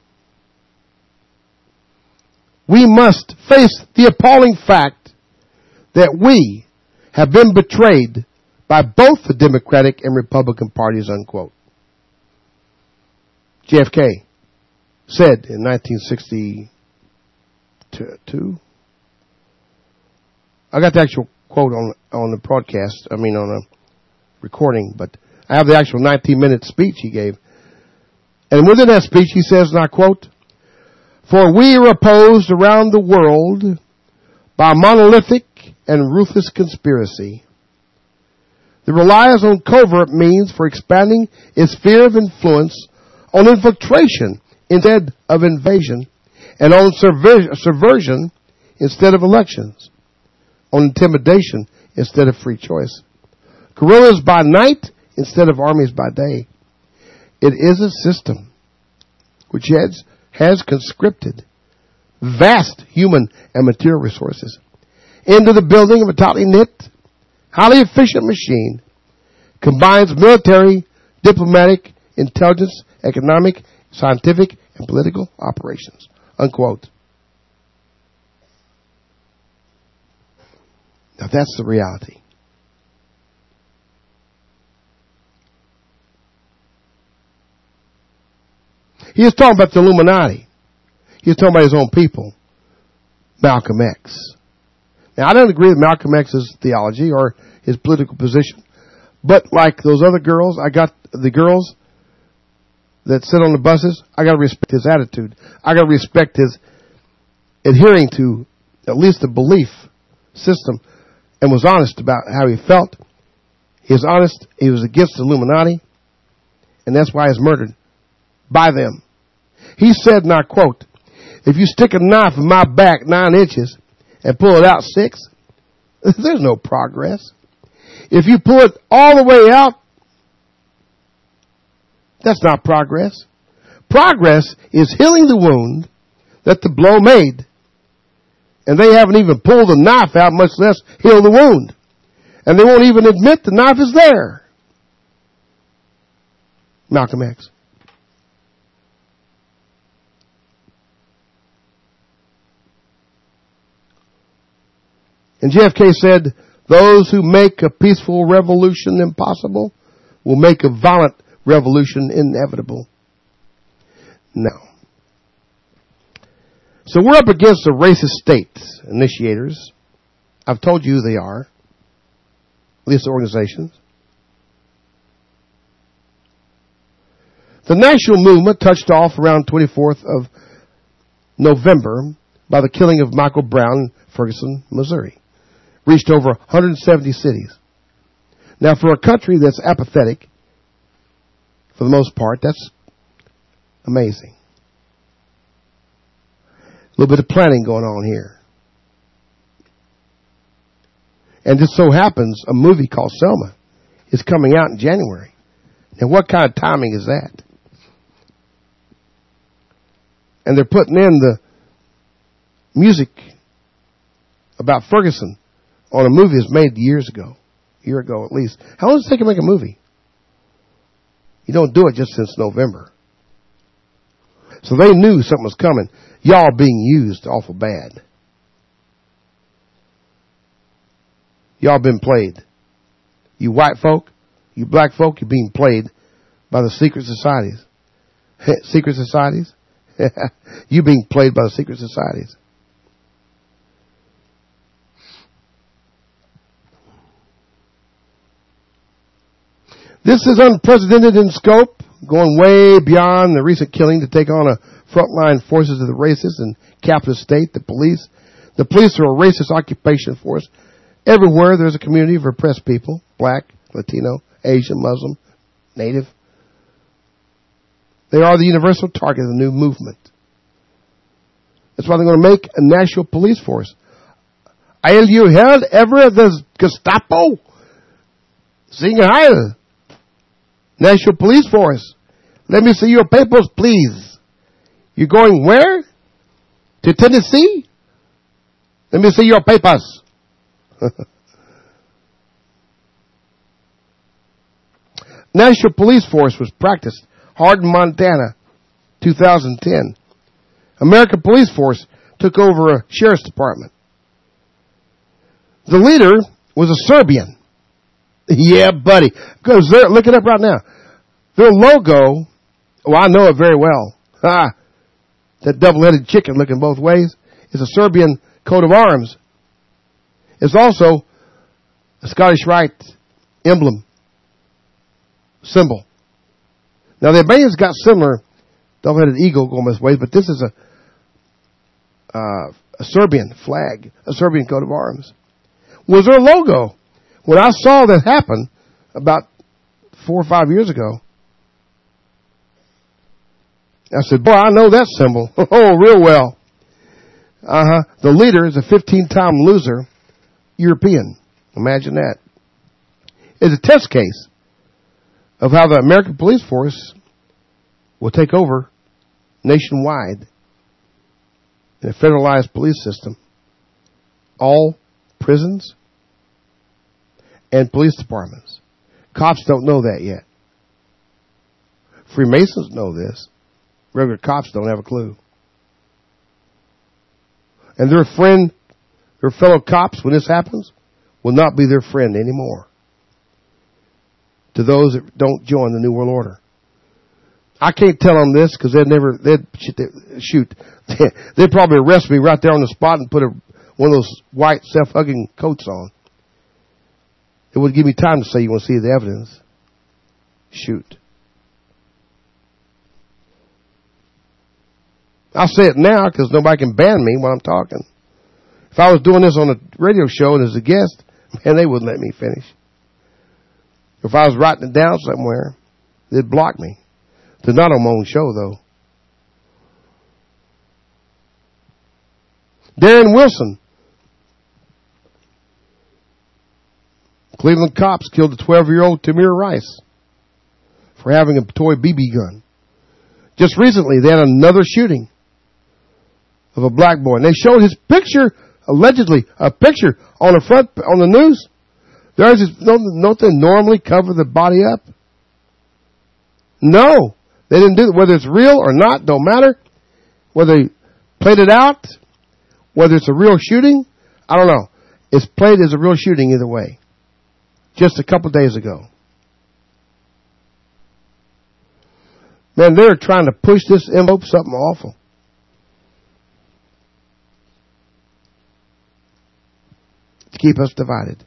"We must face the appalling fact that we have been betrayed by both the Democratic and Republican parties," unquote. J F K said in nineteen sixty-two. I got the actual quote on on the broadcast, I mean on a recording, but I have the actual nineteen minute speech he gave. And within that speech he says, and I quote, "For we are opposed around the world by a monolithic and ruthless conspiracy that relies on covert means for expanding its sphere of influence, on infiltration instead of invasion, and on subver- subversion instead of elections, on intimidation instead of free choice. Guerrillas by night instead of armies by day. It is a system which has, has conscripted vast human and material resources into the building of a tightly knit, highly efficient machine, combines military, diplomatic, intelligence, economic, scientific, and political operations," unquote. Now that's the reality. He was talking about the Illuminati. He was talking about his own people, Malcolm X. Now, I don't agree with Malcolm X's theology or his political position, but like those other girls, I got the girls that sit on the buses, I got to respect his attitude. I got to respect his adhering to at least a belief system and was honest about how he felt. He was honest. He was against the Illuminati. And that's why he's murdered by them. He said, and I quote, if you stick a knife in my back nine inches and pull it out six, there's no progress. If you pull it all the way out, that's not progress. Progress is healing the wound that the blow made. And they haven't even pulled the knife out, much less heal the wound. And they won't even admit the knife is there. Malcolm X. And J F K said, those who make a peaceful revolution impossible will make a violent revolution inevitable. Now, so we're up against the racist state initiators. I've told you who they are. At least the organizations. The national movement touched off around twenty-fourth of November by the killing of Michael Brown in Ferguson, Missouri. Reached over one hundred seventy cities. Now, for a country that's apathetic, for the most part, that's amazing. A little bit of planning going on here. And just so happens, a movie called Selma is coming out in January. Now, what kind of timing is that? And they're putting in the music about Ferguson on a movie that's made years ago. A year ago at least. How long does it take to make a movie? You don't do it just since November. So they knew something was coming. Y'all being used awful bad. Y'all been played. You white folk, you black folk, you're being played by the secret societies. Secret societies? You being played by the secret societies. This is unprecedented in scope, going way beyond the recent killing to take on a frontline forces of the racist and capitalist state, the police. The police are a racist occupation force. Everywhere there's a community of oppressed people, black, Latino, Asian, Muslim, Native. They are the universal target of the new movement. That's why they're going to make a national police force. Have you heard ever of the Gestapo? Sing Heil. National Police Force. Let me see your papers, please. You're going where? To Tennessee? Let me see your papers. National Police Force was practiced. Hardin, Montana, two thousand ten. American Police Force took over a sheriff's department. The leader was a Serbian. Yeah, buddy. Because they're, look it up right now. Their logo, oh, I know it very well. Ha! That double-headed chicken looking both ways is a Serbian coat of arms. It's also a Scottish Rite emblem, symbol. Now, the Albanians got similar double-headed eagle going this way, but this is a, uh, a Serbian flag, a Serbian coat of arms. Was their logo. When I saw that happen about four or five years ago, I said, boy, I know that symbol. Oh, real well. Uh-huh. The leader is a fifteen-time loser, European. Imagine that. It's a test case of how the American police force will take over nationwide in a federalized police system. All prisons and police departments. Cops don't know that yet. Freemasons know this. Regular cops don't have a clue. And their friend, their fellow cops, when this happens, will not be their friend anymore. To those that don't join the New World Order. I can't tell them this because they'd never, they'd shoot. They'd probably arrest me right there on the spot and put a, one of those white self-hugging coats on. It would give me time to say you want to see the evidence. Shoot. I'll say it now because nobody can ban me when I'm talking. If I was doing this on a radio show and as a guest, man, they wouldn't let me finish. If I was writing it down somewhere, They'd block me. They're not on my own show, though. Darren Wilson. Cleveland cops killed the twelve-year-old Tamir Rice for having a toy B B gun. Just recently, they had another shooting of a black boy. And they showed his picture, allegedly, a picture on the front, on the news. There's this, don't, don't they normally cover the body up? No. They didn't do it. Whether it's real or not, don't matter. Whether they played it out, whether it's a real shooting, I don't know. It's played as a real shooting either way. Just a couple days ago. Man, they're trying to push this envelope something awful. To keep us divided.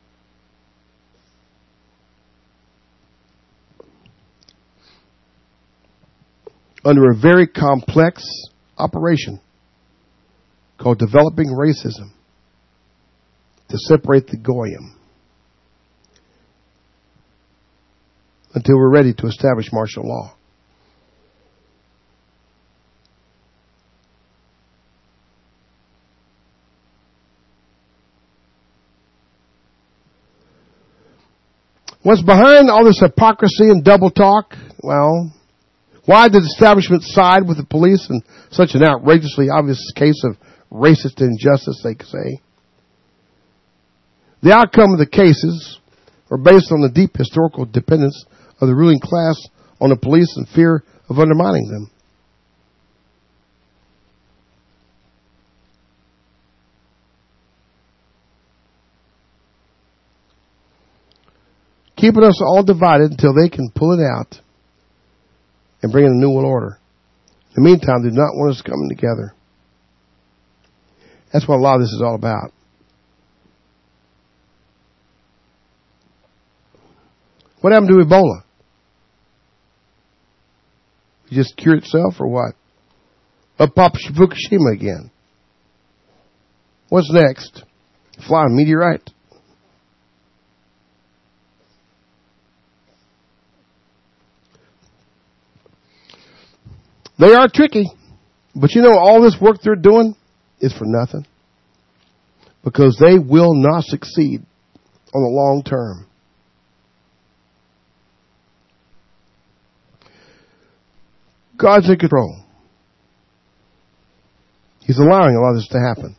Under a very complex operation called developing racism to separate the Goyim until we're ready to establish martial law. What's behind all this hypocrisy and double talk? Well, why did the establishment side with the police in such an outrageously obvious case of racist injustice, they say? The outcome of the cases are based on the deep historical dependence of the ruling class on the police and fear of undermining them. Keeping us all divided until they can pull it out and bring in a new world order. In the meantime, they do not want us coming together. That's what a lot of this is all about. What happened to Ebola? It just cured itself or what? Up pops Fukushima again. What's next? Flying meteorite. They are tricky. But you know, all this work they're doing is for nothing. Because they will not succeed on the long term. God's in control. He's allowing a lot of this to happen.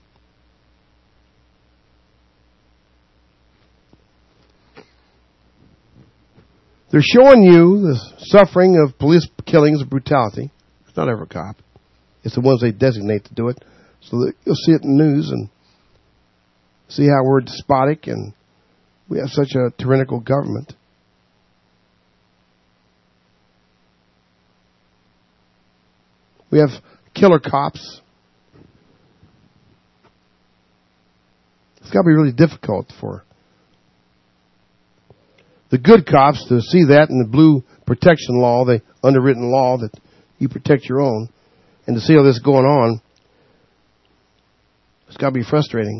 They're showing you the suffering of police killings and brutality. It's not every cop. It's the ones they designate to do it. So that you'll see it in the news and see how we're despotic and we have such a tyrannical government. We have killer cops. It's got to be really difficult for the good cops to see that in the blue protection law, the underwritten law that you protect your own, and to see all this going on. It's got to be frustrating.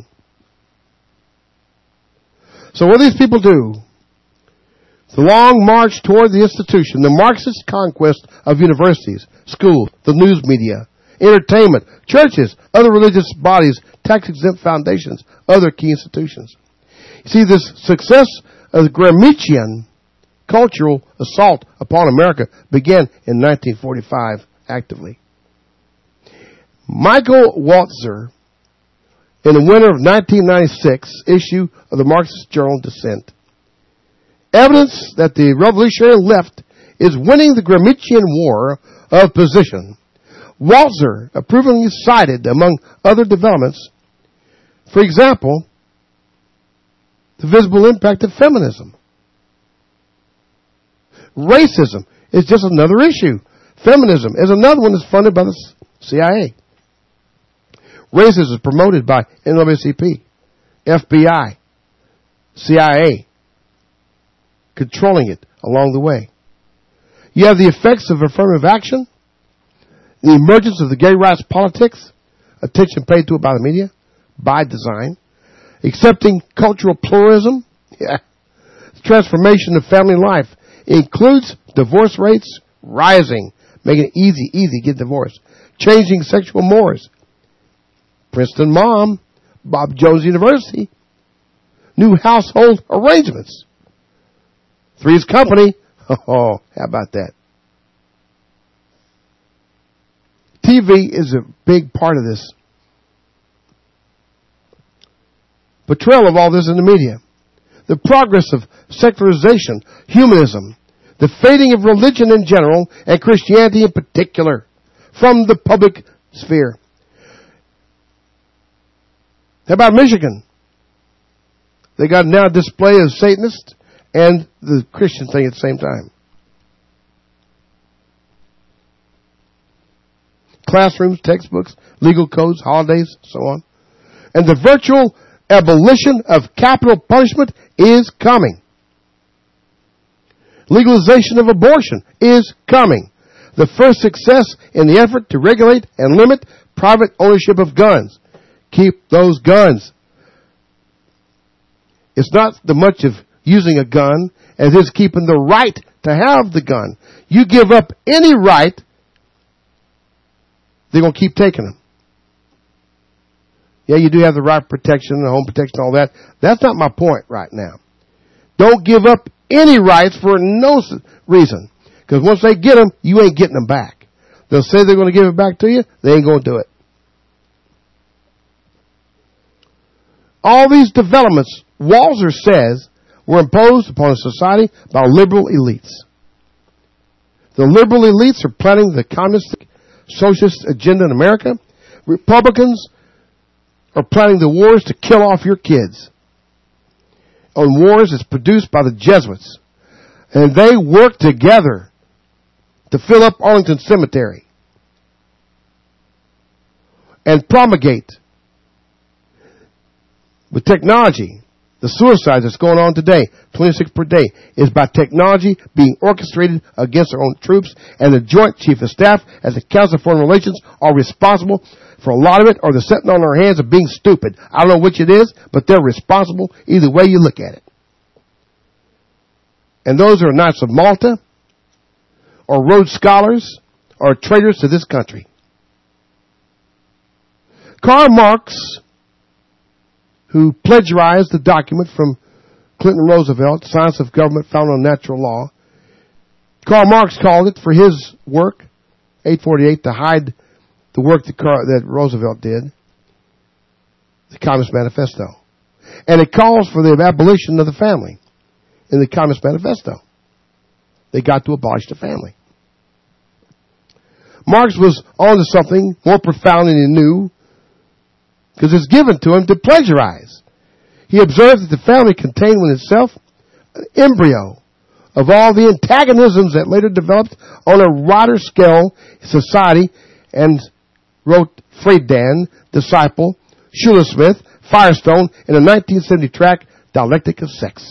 So what do these people do? The long march toward the institution, the Marxist conquest of universities, schools, the news media, entertainment, churches, other religious bodies, tax-exempt foundations, other key institutions. You see, this success of the Gramscian cultural assault upon America began in nineteen forty-five actively. Michael Walzer, in the winter of nineteen ninety-six issue of the Marxist journal Dissent, evidence that the revolutionary left is winning the Gramscian war of position. Walzer approvingly cited, among other developments, for example, the visible impact of feminism. Racism is just another issue. Feminism is another one that's funded by the C I A. Racism is promoted by N double A C P, F B I, C I A, controlling it along the way. You have the effects of affirmative action, the emergence of the gay rights politics, attention paid to it by the media, by design, accepting cultural pluralism, yeah. The transformation of family life includes Divorce rates rising, making it easy, easy to get divorced. Changing sexual mores. Princeton mom, Bob Jones University. New household arrangements. Three's Company. Oh, how about that? T V is a big part of this. Portrayal of all this in the media. The progress of secularization, humanism, the fading of religion in general, and Christianity in particular, from the public sphere. How about Michigan? They got now a display of Satanists and the Christian thing at the same time. Classrooms, textbooks, legal codes, holidays, so on. And the virtual abolition of capital punishment is coming. Legalization of abortion is coming. The first success in the effort to regulate and limit private ownership of guns. Keep those guns. It's not the much of using a gun as it is keeping the right to have the gun. You give up any right, they're going to keep taking them. Yeah, you do have the right protection, the home protection, all that. That's not my point right now. Don't give up any rights for no reason. Because once they get them, you ain't getting them back. They'll say they're going to give it back to you. They ain't going to do it. All these developments, Walzer says, were imposed upon a society by liberal elites. The liberal elites are planning the communist, socialist agenda in America. Republicans are planning the wars to kill off your kids. On wars that's produced by the Jesuits. And they work together to fill up Arlington Cemetery and promulgate with technology. The suicides that's going on today, twenty-six per day, is by technology being orchestrated against our own troops, and the Joint Chief of Staff as the Council of Foreign Relations are responsible for a lot of it, or they're sitting on their hands of being stupid. I don't know which it is, but they're responsible either way you look at it. And those are Knights of Malta, or Rhodes Scholars, or traitors to this country. Karl Marx, who plagiarized the document from Clinton Roosevelt, Science of Government Founded on Natural Law. Karl Marx called it, for his work, eight forty-eight, to hide the work that, Car- that Roosevelt did, the Communist Manifesto. And it calls for the abolition of the family in the Communist Manifesto. They got to abolish the family. Marx was on to something more profound than he knew, because it's given to him to plagiarize. He observed that the family contained within itself an embryo of all the antagonisms that later developed on a wider scale society, and wrote Friedan, Disciple, Schuler-Smith, Firestone in a nineteen seventy track, Dialectic of Sex.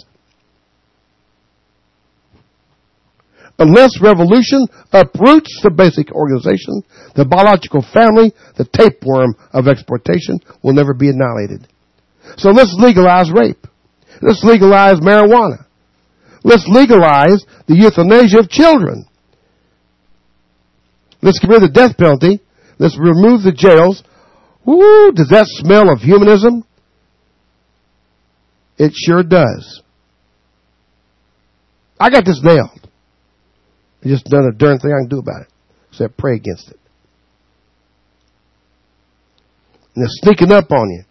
Unless revolution uproots the basic organization, the biological family, the tapeworm of exploitation will never be annihilated. So let's legalize rape. Let's legalize marijuana. Let's legalize the euthanasia of children. Let's get rid of the death penalty. Let's remove the jails. Woo, does that smell of humanism? It sure does. I got this nailed. I just done a darn thing I can do about it, except pray against it. And they're sneaking up on you.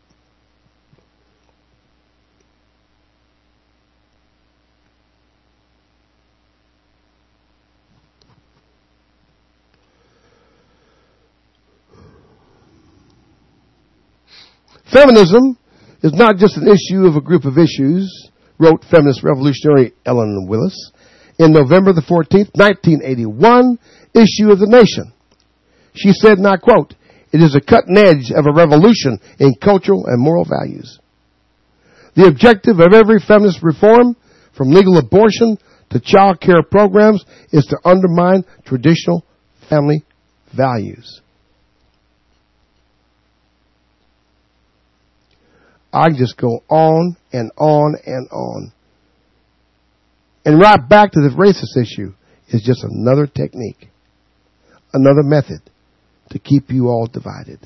Feminism is not just an issue of a group of issues, wrote feminist revolutionary Ellen Willis in November the fourteenth, nineteen eighty-one, issue of The Nation. She said, and I quote, "It is a cutting edge of a revolution in cultural and moral values. The objective of every feminist reform, from legal abortion to child care programs, is to undermine traditional family values." I just go on and on and on. And right back to the racist issue. is just another technique, another method to keep you all divided.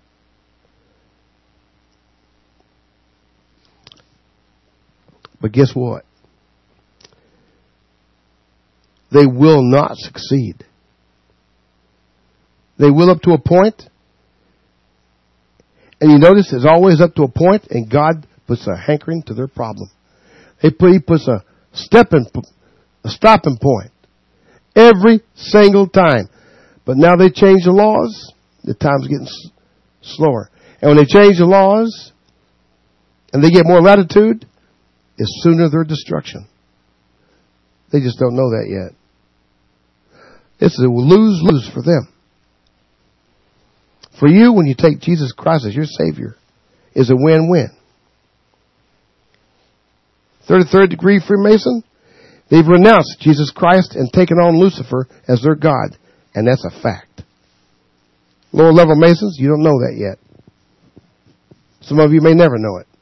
But guess what? They will not succeed. They will up to a point. And you notice it's always up to a point, and God puts a hankering to their problem. He puts a stepping, a stopping point every single time. But now they change the laws, the time's getting s- slower. And when they change the laws, and they get more latitude, it's sooner their destruction. They just don't know that yet. It's a lose-lose for them. For you, when you take Jesus Christ as your Savior, is a win-win. thirty-third degree Freemason, they've renounced Jesus Christ and taken on Lucifer as their God. And that's a fact. Lower level Masons, you don't know that yet. Some of you may never know it.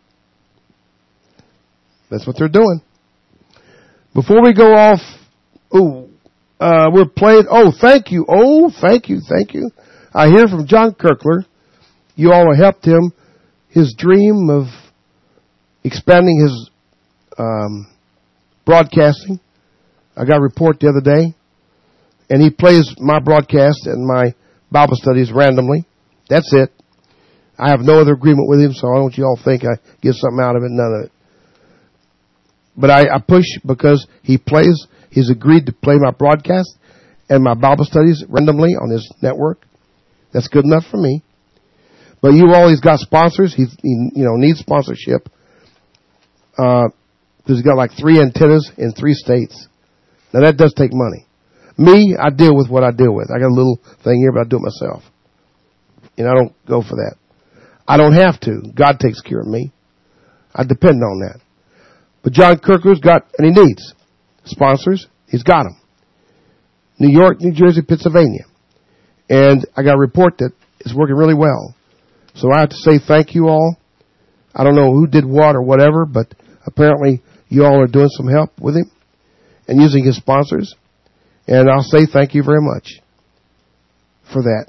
That's what they're doing. Before we go off, ooh, uh, we're playing, oh, thank you, oh, thank you, thank you. I hear from John Kirkler, you all helped him, his dream of expanding his um, broadcasting. I got a report the other day, and he plays my broadcast and my Bible studies randomly. That's it. I have no other agreement with him, so I don't want you all think I get something out of it, none of it. But I, I push because he plays, he's agreed to play my broadcast and my Bible studies randomly on his network. That's good enough for me. But you all, he's got sponsors. He's, he, you know, needs sponsorship. Uh, because he's got like three antennas in three states. Now that does take money. Me, I deal with what I deal with. I got a little thing here, but I do it myself. And I don't go for that. I don't have to. God takes care of me. I depend on that. But John Kirkler's got, and he needs sponsors. He's got them. New York, New Jersey, Pennsylvania. And I got a report that it's working really well. So I have to say thank you all. I don't know who did what or whatever, but apparently you all are doing some help with him and using his sponsors. And I'll say thank you very much for that.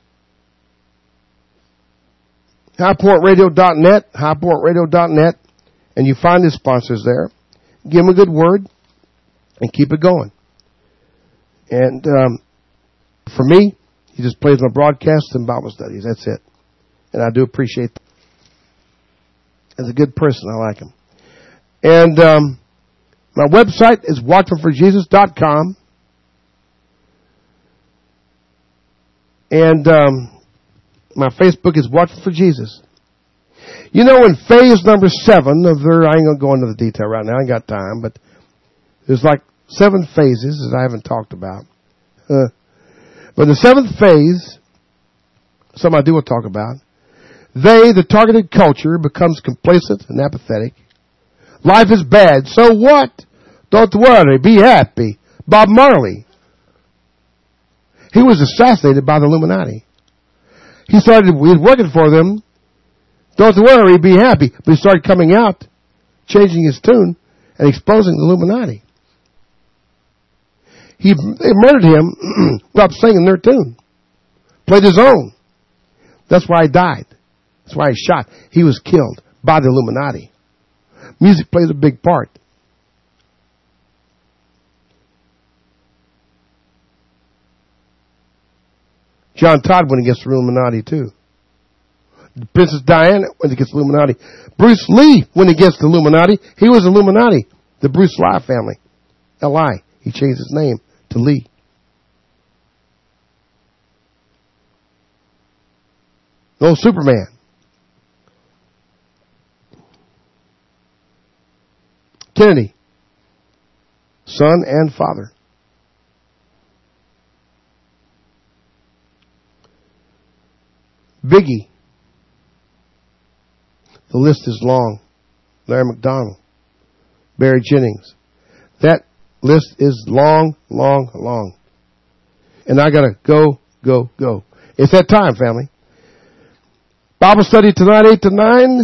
high point radio dot net, high point radio dot net, and you find his sponsors there. Give him a good word and keep it going. And um, for me, he just plays my broadcasts and Bible studies. That's it. And I do appreciate that. As a good person, I like him. And um, my website is watchman for jesus dot com. And um, my Facebook is Watchman for Jesus. You know, in phase number seven of their, I ain't going to go into the detail right now. I ain't got time, but there's like seven phases that I haven't talked about. Uh, but the seventh phase, something I do want to talk about, they, the targeted culture, becomes complacent and apathetic. Life is bad. So what? Don't worry. Be happy. Bob Marley. He was assassinated by the Illuminati. He started, he was working for them. Don't worry, be happy. But he started coming out, changing his tune, and exposing the Illuminati. He, they murdered him without singing their tune. Played his own. That's why he died. That's why he shot. He was killed by the Illuminati. Music plays a big part. John Todd went against the Illuminati too. Princess Diana went against the Illuminati. Bruce Lee went against the Illuminati. He was Illuminati. The Bruce Lee family. L I. He changed his name to Lee. No, Superman. Kennedy. Son and father. Biggie. The list is long. Larry McDonald. Barry Jennings. That list is long, long, long. And I gotta go, go, go. It's that time, family. Bible study tonight, eight to nine.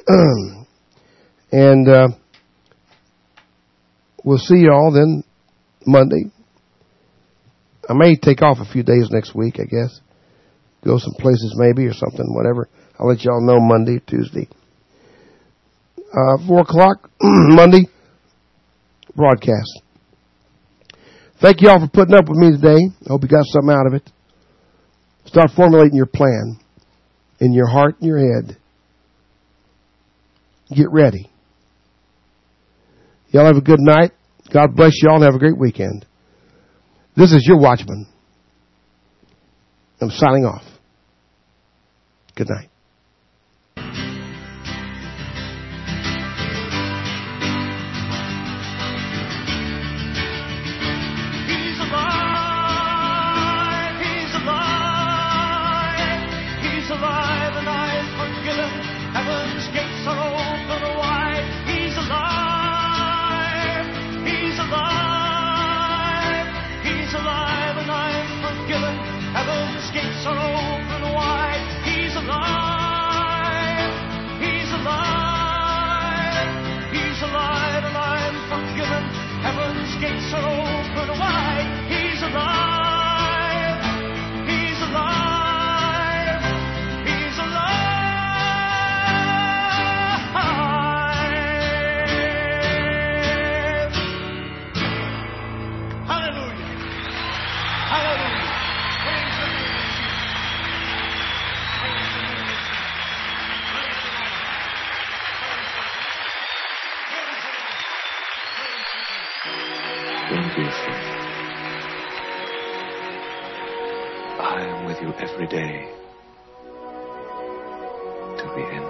and uh, we'll see you all then Monday. I may take off a few days next week, I guess. Go some places maybe or something, whatever. I'll let y'all know Monday, Tuesday. Uh, four o'clock, Monday, broadcast. Thank you all for putting up with me today. I hope you got something out of it. Start formulating your plan in your heart and your head. Get ready. Y'all have a good night. God bless y'all and have a great weekend. This is your Watchman. I'm signing off. Good night. Don't be afraid. I am with you every day to the end.